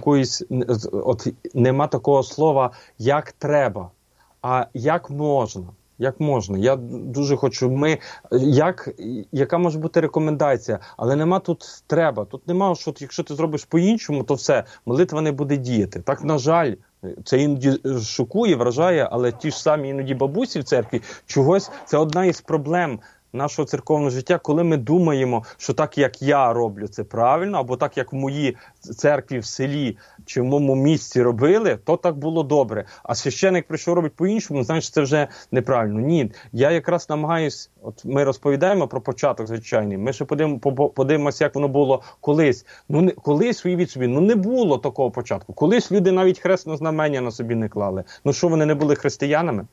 Speaker 3: нема такого слова, як треба, а як можна. Як можна? Я дуже хочу, яка може бути рекомендація, але нема тут треба. Тут нема, що якщо ти зробиш по-іншому, то все, молитва не буде діяти. Так, на жаль, це іноді шокує, вражає, але ті ж самі іноді бабусі в церкві, чогось, це одна із проблем нашого церковного життя, коли ми думаємо, що так, як я роблю, це правильно, або так, як в моїй церкві в селі чи в моєму місті робили, то так було добре. А священик прийшов робити по-іншому, знаєш, це вже неправильно. Ні, я якраз намагаюсь, от ми розповідаємо про початок звичайний, ми ще подивимося, як воно було колись. Колись, уявіть собі, не було такого початку. Колись люди навіть хресне знамення на собі не клали. Що вони не були християнами?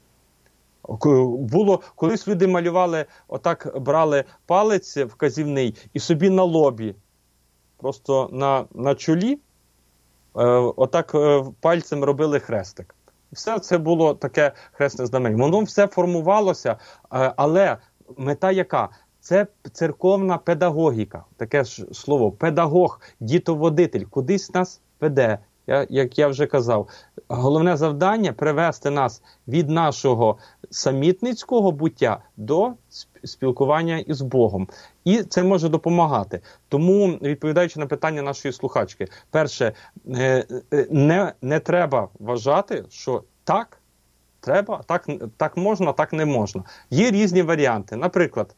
Speaker 3: Колись люди малювали, отак брали палець вказівний і собі на лобі, просто на чолі, отак пальцем робили хрестик. Все це було таке хресне знамення. Воно все формувалося, але мета яка? Це церковна педагогіка, таке ж слово, педагог, дітоводитель, кудись нас веде. Як я вже казав, головне завдання – привести нас від нашого самітницького буття до спілкування із Богом. І це може допомагати. Тому, відповідаючи на питання нашої слухачки, перше, не треба вважати, що так треба, так можна, так не можна. Є різні варіанти. Наприклад,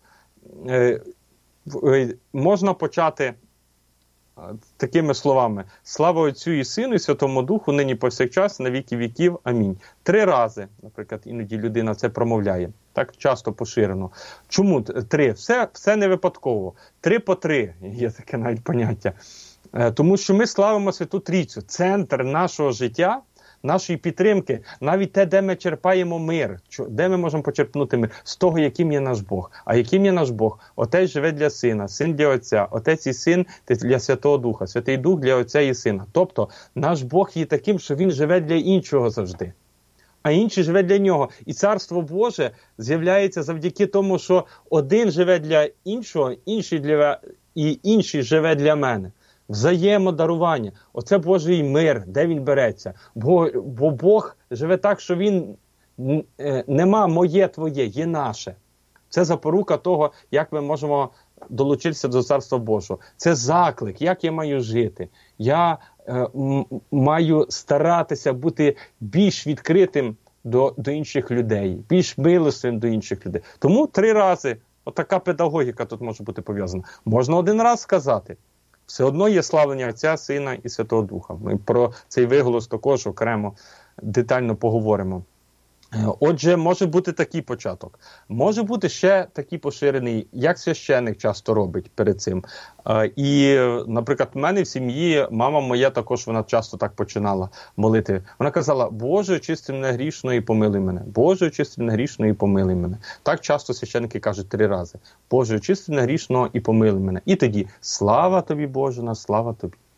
Speaker 3: можна почати такими словами: «Слава Отцю і Сину, і Святому Духу, нині повсякчас, на віки віків. Амінь». 3 рази, наприклад, іноді людина це промовляє. Так часто поширено. Чому 3? Все не випадково. 3 по 3 є таке навіть поняття. Тому що ми славимо Святу Трійцю. Центр нашого життя, нашої підтримки, навіть те, де ми черпаємо мир. Де ми можемо почерпнути мир? З того, яким є наш Бог. А яким є наш Бог? Отець живе для Сина, Син для Отця, Отець і Син для Святого Духа, Святий Дух для Отця і Сина. Тобто, наш Бог є таким, що Він живе для іншого завжди. А інший живе для нього. І Царство Боже з'являється завдяки тому, що один живе для іншого, інший живе для мене. Взаємодарування. Оце Божий мир, де він береться. Бо Бог живе так, що він нема моє, твоє, є наше. Це запорука того, як ми можемо долучитися до Царства Божого. Це заклик, як я маю жити. Я маю старатися бути більш відкритим до інших людей, більш милостивим до інших людей. Тому 3 рази, отака педагогіка тут може бути пов'язана. Можна 1 раз сказати. Все одно є славлення Отця, Сина і Святого Духа. Ми про цей виголос також окремо детально поговоримо. Отже, може бути такий початок. Може бути ще такий поширений, як священик часто робить перед цим. І, наприклад, в мене в сім'ї мама моя також, вона часто так починала молити. Вона казала: «Боже, очисти мене грішного і помилуй мене. Боже, очисти мене грішного і помилуй мене». Так часто священники кажуть 3 рази. «Боже, очисти мене грішного і помилуй мене». І тоді: «Слава тобі, Боже, на слава тобі».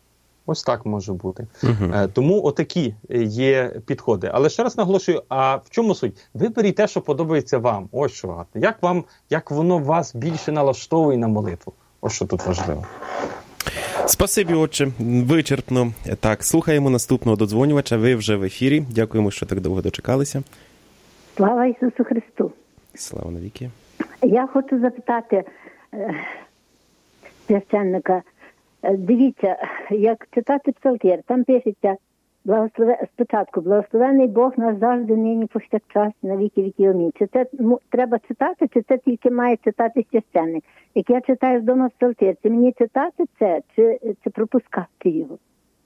Speaker 3: Ось так може бути. Тому отакі є підходи. Але ще раз наголошую, а в чому суть? Виберіть те, що подобається вам. Ось що гарно. Як воно вас більше налаштовує на молитву? Ось що тут важливо.
Speaker 2: Спасибі, отче. Вичерпно. Так, слухаємо наступного додзвонювача. Ви вже в ефірі. Дякуємо, що так довго дочекалися.
Speaker 5: Слава Ісусу Христу!
Speaker 2: Слава навіки!
Speaker 5: Я хочу запитати священника. Дивіться, як читати псалтир, там пишеться спочатку благословений Бог наш завжди, нині, повсякчас, на віки віків. Амінь. Чи це треба читати, чи це тільки має читати священник? Як я читаю вдома псалтир, чи мені читати це, чи пропускати його?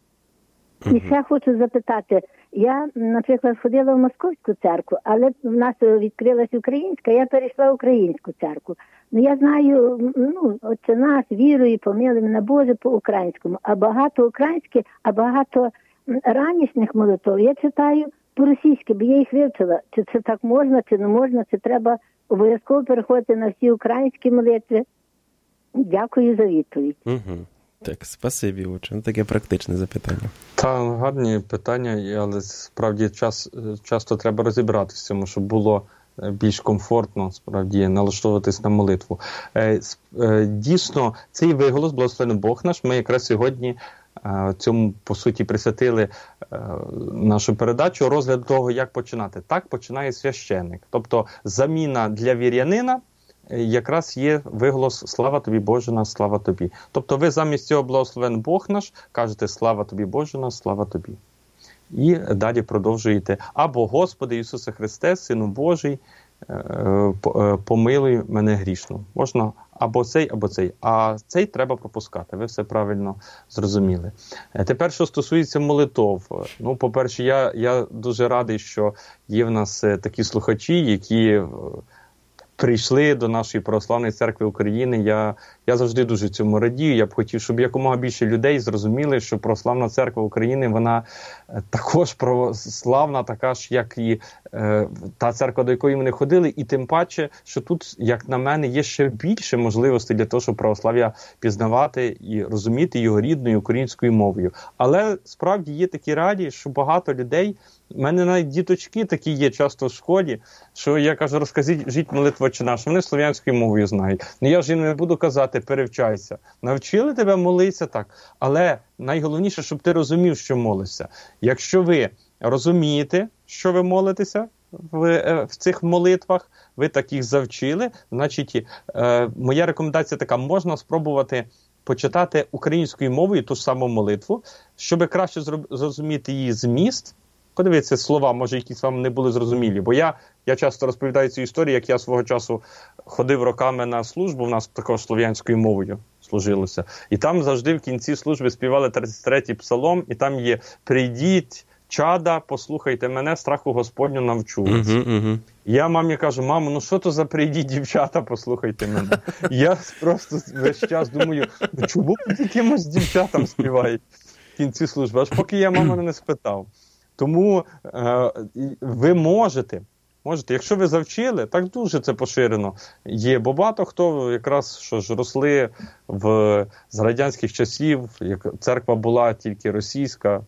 Speaker 5: І ще хочу запитати, я, наприклад, ходила в Московську церкву, але в нас відкрилась українська, я перейшла в українську церкву. Ну, я знаю, Отче наш, вірую, помилуй мене Боже по-українському, а багато українське, а багато ранішніх молитв я читаю по-російськи, бо я їх вивчила. Чи це так можна, чи не можна, чи треба обов'язково переходити на всі українські молитви? Дякую за відповідь.
Speaker 2: Так, спасибі, отче. Таке практичне запитання.
Speaker 3: Та гарні питання, але справді часто треба розібратися в цьому, щоб було більш комфортно, справді, налаштовуватись на молитву. Дійсно, цей виголос, благословений Бог наш, ми якраз сьогодні цьому, по суті, присвятили нашу передачу розгляду того, як починати. Так починає священник. Тобто заміна для вірянина якраз є виголос «Слава тобі, Боже наш, слава тобі». Тобто ви замість цього «Благословен Бог наш» кажете «Слава тобі, Боже наш, слава тобі». І далі продовжуєте «Або Господи Ісусе Христе, Сину Божий, помилуй мене грішну». Можна або цей, або цей. А цей треба пропускати. Ви все правильно зрозуміли. Тепер, що стосується молитов. Ну, по-перше, я дуже радий, що є в нас такі слухачі, які прийшли до нашої Православної Церкви України. Я завжди дуже цьому радію. Я б хотів, щоб якомога більше людей зрозуміли, що Православна Церква України, вона також православна, така ж, як і та церква, до якої вони ходили. І тим паче, що тут, як на мене, є ще більше можливостей для того, щоб православ'я пізнавати і розуміти його рідною українською мовою. Але справді є такі раді, що багато людей, в мене навіть діточки такі є часто в школі, що я кажу, розкажіть молитву «Отче наш», вони слов'янською мовою знають. Ну я ж їм не буду казати, перевчайся. Навчили тебе молитися так, але найголовніше, щоб ти розумів, що молишся. Якщо ви розумієте, що ви молитеся в цих молитвах, ви таких завчили, значить, моя рекомендація така, можна спробувати почитати українською мовою ту ж саму молитву, щоб краще зрозуміти її зміст. Подивіться слова, може, якісь вам не були зрозумілі. Бо я часто розповідаю цю історію, як я свого часу ходив роками на службу, в нас також слов'янською мовою служилося. І там завжди в кінці служби співали 33-й псалом, і там є «Прийдіть, чада, послухайте мене, страху Господню навчу вас». Я мамі кажу: мамо, ну що то за «прийдіть, дівчата, послухайте мене»? Я просто весь час думаю, чому якимось дівчатам співають в кінці служби? Аж поки я маму не спитав. Тому ви можете, якщо ви завчили, так дуже це поширено є, бо багато хто якраз що ж росли з радянських часів, як церква була тільки російська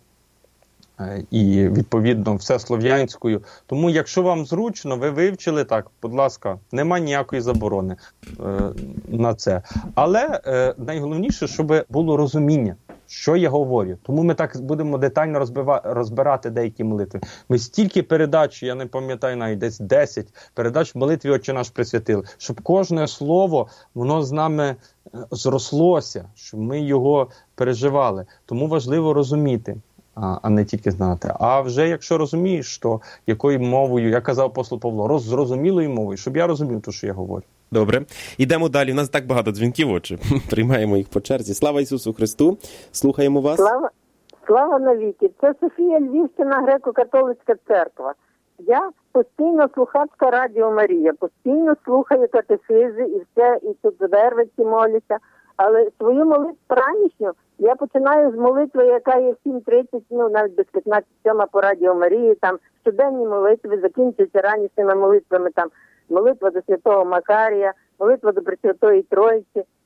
Speaker 3: і відповідно все слов'янською. Тому якщо вам зручно, ви вивчили, так, будь ласка, нема ніякої заборони на це. Але найголовніше, щоб було розуміння, що я говорю. Тому ми так будемо детально розбирати деякі молитви. Ми стільки передач, я не пам'ятаю навіть, десь 10 передач в молитві «Отче наш» присвятили, щоб кожне слово, воно з нами зрослося, щоб ми його переживали. Тому важливо розуміти, а не тільки знати. А вже якщо розумієш, то якою мовою, як казав апостол Павло, зрозумілою мовою, щоб я розумів те, що я говорю.
Speaker 2: Добре. Ідемо далі. У нас так багато дзвінків, отже. Приймаємо їх по черзі. Слава Ісусу Христу. Слухаємо вас.
Speaker 5: Слава навіки. Це Софія Львівщина, греко-католицька церква. Я постійно слухачка Радіо Марія. Постійно слухаю катехизи і все, і тут в Вервиці молюся. Але свою молитву ранішню я починаю з молитви, яка є в 7:30, навіть без 15:07 по Радіо Марії. Там щоденні молитви закінчуються ранішніми молитвами, там молитва до Святого Макарія, молитва до Пресвятої Троїці.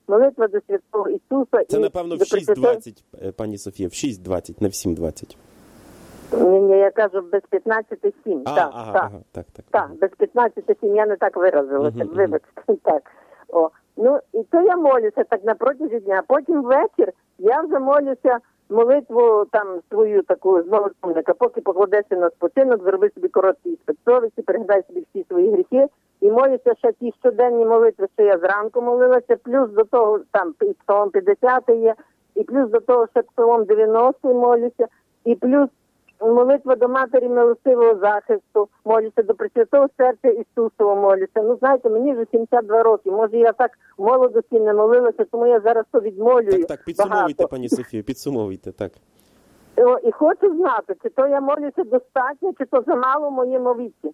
Speaker 5: молитва до Святого Ісуса.
Speaker 2: Це,
Speaker 5: і
Speaker 2: напевно, в
Speaker 5: до Пресвятої...
Speaker 2: 6:20, пані Софія, в 6:20, не в 7:20.
Speaker 5: Ні, я кажу без 15:07. Так, без 15:07, я не так виразилася, вибачте, так. О. Ну, і то я молюся так на протязі дня, потім ввечір я вже молюся молитву там свою таку з молитвника, поки покладешся на спочинок, зроби собі короткий спит совісті, пригадай собі всі свої гріхи, і молюся ще ті щоденні молитви, що я зранку молилася, плюс до того там і Псалом 50 є, і плюс до того ще Псалом 90 молюся, і плюс молитва до Матері Милостивого захисту, молюся до Пресвятого Серця Ісусового молюся. Ну, знаєте, мені вже 72 роки, може я так в молодості не молилася, тому я зараз то відмолюю.
Speaker 2: Так, підсумовуйте, пані Софію, підсумовуйте, так.
Speaker 5: І хочу знати, чи то я молюся достатньо, чи то замало в моєму віці.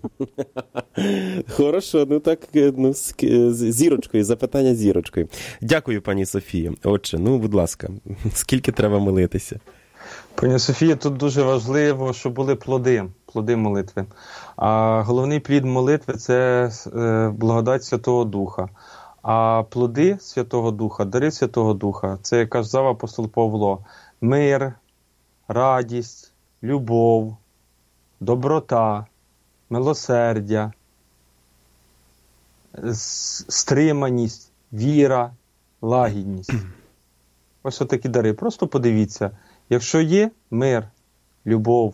Speaker 2: Хорошо, ну так, ну, з зірочкою, запитання зірочкою. Дякую, пані Софія. Отже, ну, будь ласка, скільки треба молитися?
Speaker 3: Пані Софія, тут дуже важливо, щоб були плоди молитви. А головний плід молитви – це благодать Святого Духа. А плоди Святого Духа, дари Святого Духа – це, як казав апостол Павло, мир, радість, любов, доброта, милосердя, стриманість, віра, лагідність. Ось отакі дари. Просто подивіться. Якщо є мир, любов,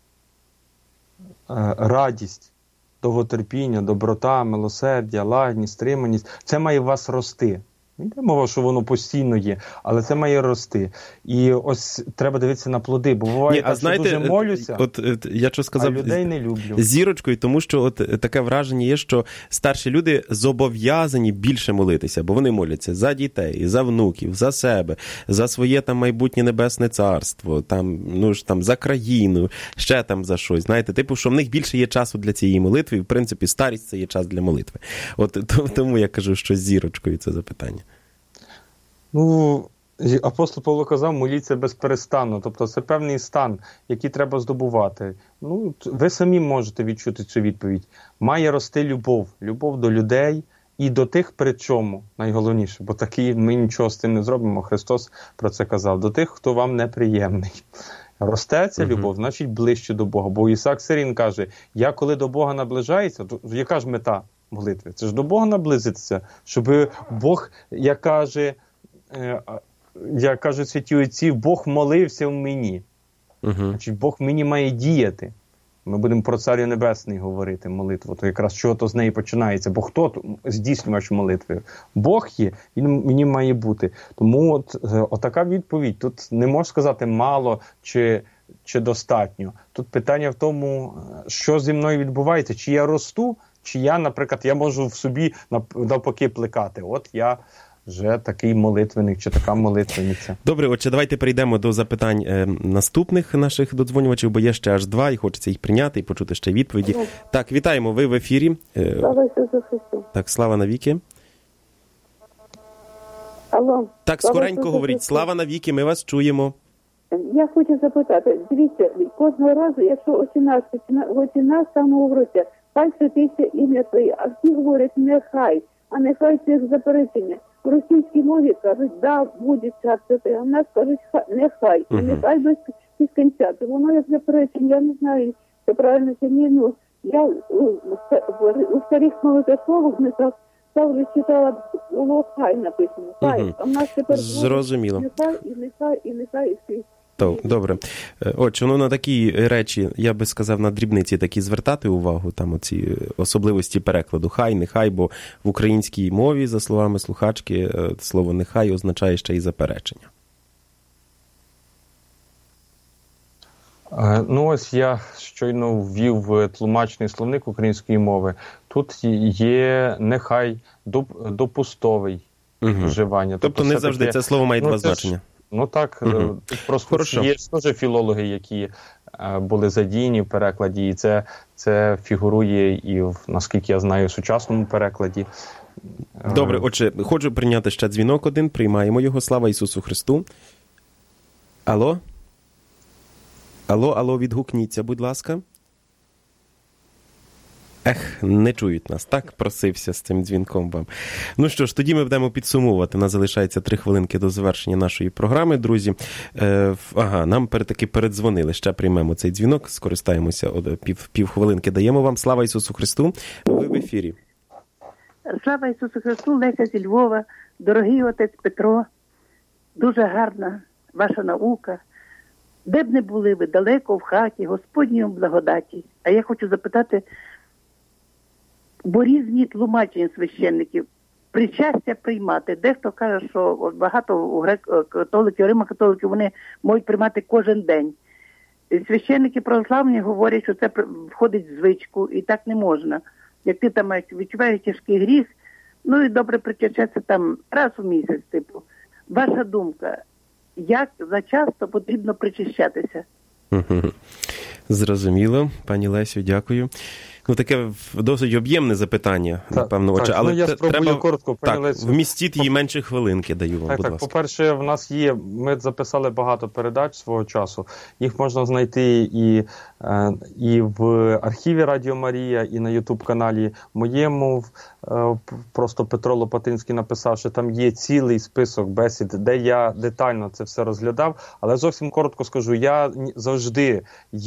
Speaker 3: радість, довготерпіння, доброта, милосердя, лагідність, стриманість, це має в вас рости. Не йде мова, що воно постійно є, але це має рости. І ось треба дивитися на плоди, бо буває так, знаєте, що дуже молюся,
Speaker 2: я що сказав,
Speaker 3: а людей не люблю.
Speaker 2: Зірочкою, тому що от таке враження є, що старші люди зобов'язані більше молитися, бо вони моляться за дітей, за внуків, за себе, за своє там майбутнє небесне царство, там, ну ж там за країну, ще там за щось. Знаєте, типу, що в них більше є часу для цієї молитви, і в принципі старість це є час для молитви. От тому я кажу, що з зірочкою це запитання.
Speaker 3: Ну, апостол Павло казав, моліться безперестанно. Тобто це певний стан, який треба здобувати. Ну, ви самі можете відчути цю відповідь. Має рости любов. Любов до людей і до тих, причому, найголовніше, бо такі ми нічого з цим не зробимо. Христос про це казав. До тих, хто вам неприємний. Росте ця любов, значить ближче до Бога. Бо Ісаак Сирин каже, я коли до Бога наближається, то яка ж мета молитви? Це ж до Бога наблизитися, щоб Бог, як кажуть святі отці, Бог молився в мені. Значить, Бог в мені має діяти. Ми будемо про Царя Небесний говорити, молитву. То якраз чого то з неї починається. Бо хто здійснювач молитви? Бог є, він мені має бути. Тому отака відповідь. Тут не можна сказати мало чи достатньо. Тут питання в тому, що зі мною відбувається. Чи я росту, чи я, наприклад, я можу в собі навпаки плекати. От я вже такий молитвенник чи така молитвенниця.
Speaker 2: Добре, отже, давайте перейдемо до запитань наступних наших додзвонювачів, бо є ще аж два, і хочеться їх прийняти і почути ще відповіді. Так, вітаємо, ви в ефірі.
Speaker 5: Слава Ісусу Христу.
Speaker 2: Так, слава навіки.
Speaker 5: Алло.
Speaker 2: Так, скоренько говоріть, слава навіки, ми вас чуємо.
Speaker 7: Я хочу запитати, дивіться, кожного разу, якщо отчина самообороться, хай святиться ім'я Твоє, а всі говорять нехай, а нехай це як заперечення. В російській мові кажуть, да, буде царство, а в нас кажуть, нехай, нехай без кінця. То воно як заперечення, я не знаю, що правильно чи ні, ну, я у старих молитословах не завжди читала, було хай написано, хай, а в нас тепер
Speaker 2: зрозуміло.
Speaker 7: Нехай і всі.
Speaker 2: Добре. Отже, ну на такі речі, я би сказав, на дрібниці такі звертати увагу, там оці особливості перекладу хай, нехай, бо в українській мові, за словами слухачки, слово нехай означає ще й заперечення.
Speaker 3: Ну ось я щойно ввів тлумачний словник української мови. Тут є нехай допустовий вживання.
Speaker 2: Тобто не завжди це слово має два значення.
Speaker 3: Ну так, тут просто є теж філологи, які були задіяні в перекладі, і це фігурує і, наскільки я знаю, в сучасному перекладі.
Speaker 2: Добре, отже, хочу прийняти ще дзвінок один, приймаємо його, слава Ісусу Христу. Алло? Алло, відгукніться, будь ласка. Не чують нас, так? Просився з цим дзвінком вам. Ну що ж, тоді ми будемо підсумовувати. Нас залишається 3 хвилинки до завершення нашої програми, друзі. Нам таки передзвонили. Ще приймемо цей дзвінок, скористаємося, півхвилинки даємо вам. Слава Ісусу Христу! Ви в ефірі.
Speaker 8: Слава Ісусу Христу, Леся зі Львова. Дорогий отець Петро, дуже гарна ваша наука. Де б не були ви, далеко в хаті, Господній благодаті. А я хочу запитати, бо різні тлумачення священників, причастя приймати. Дехто каже, що багато католиків, римо-католиків, вони можуть приймати кожен день. Священники православні говорять, що це входить в звичку, і так не можна. Як ти там відчуваєш тяжкий гріх, ну і добре причащатися там раз у місяць, типу. Ваша думка, як зачасто потрібно причащатися?
Speaker 2: Зрозуміло. Пані Лесю, дякую. Таке досить об'ємне запитання, напевно. Але
Speaker 3: я спробую коротко,
Speaker 2: пані Лесю. Вмістіть її менше хвилинки, даю вам, будь ласка.
Speaker 3: По-перше, в нас є, ми записали багато передач свого часу. Їх можна знайти і в архіві Радіо Марія, і на YouTube-каналі моєму. Просто Петро Лопатинський написав, що там є цілий список бесід, де я детально це все розглядав. Але зовсім коротко скажу, я завжди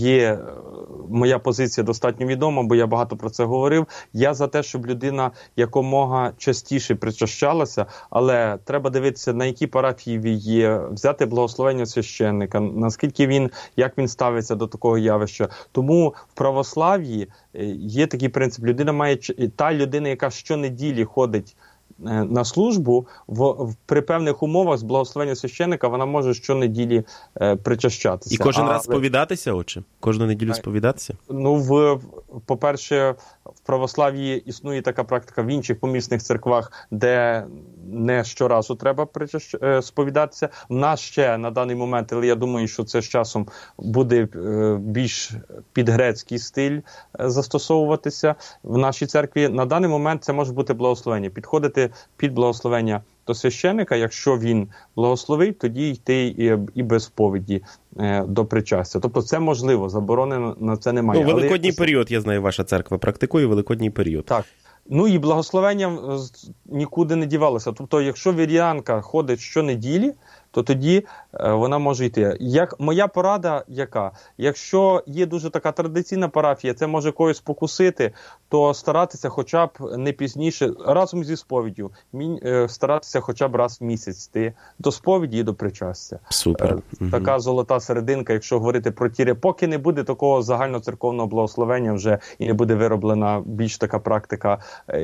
Speaker 3: моя позиція достатньо відома, бо я багато про це говорив. Я за те, щоб людина якомога частіше причащалася, але треба дивитися, на які парафії ви є, взяти благословення священника, наскільки як він ставиться до такого явища. Тому в православ'ї є такий принцип, та людина, яка щонеділі ходить на службу, при певних умовах з благословення священника вона може щонеділі причащатися.
Speaker 2: І кожен раз сповідатися, отче? Кожну неділю сповідатися?
Speaker 3: По-перше, в православ'ї існує така практика в інших помісних церквах, де не щоразу треба сповідатися. В нас ще на даний момент, але я думаю, що це з часом буде більш під грецький стиль застосовуватися в нашій церкві. На даний момент це може бути благословення. Підходити під благословення до священика, якщо він благословить, тоді йти і без сповіді до причастя. Тобто це можливо, заборони на це немає.
Speaker 2: Великодній період, я знаю, ваша церква практикує великодній період.
Speaker 3: Так. І благословення нікуди не дівалося. Тобто, якщо вірянка ходить щонеділі, то тоді вона може йти. Моя порада яка? Якщо є дуже така традиційна парафія, це може когось покусити, то старатися хоча б не пізніше, разом зі сповіддю, старатися хоча б раз в місяць йти до сповіді і до причастя.
Speaker 2: Супер.
Speaker 3: Така золота серединка, якщо говорити про поки не буде такого загальноцерковного благословення вже і не буде вироблена більш така практика,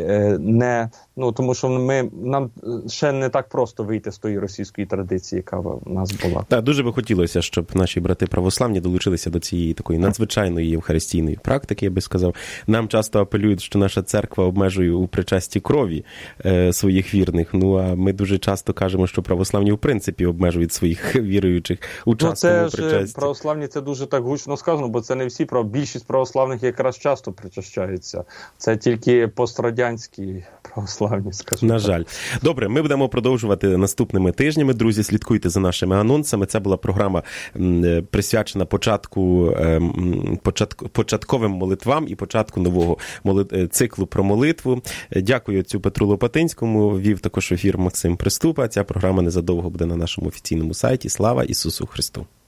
Speaker 3: тому що нам ще не так просто вийти з тої російської традиції, яка в нас була.
Speaker 2: Так, дуже би хотілося, щоб наші брати православні долучилися до цієї такої надзвичайної євхаристійної практики, я би сказав. Нам часто апелюють, що наша церква обмежує у причасті крові своїх вірних. А ми дуже часто кажемо, що православні в принципі обмежують своїх віруючих у частому причасті.
Speaker 3: Православні це дуже так гучно сказано, бо це не всі, більшість православних якраз часто причащаються. Це тільки пострадянські православні, скажімо.
Speaker 2: На жаль. Добре, ми будемо продовжувати наступними тижнями. Друзі, слідкуйте за нашими анонсами. Це була програма присвячена початковим молитвам і початку нового циклу про молитву. Дякую отцю Петру Лопатинському. Вів також ефір Максим Приступа. Ця програма незадовго буде на нашому офіційному сайті. Слава Ісусу Христу!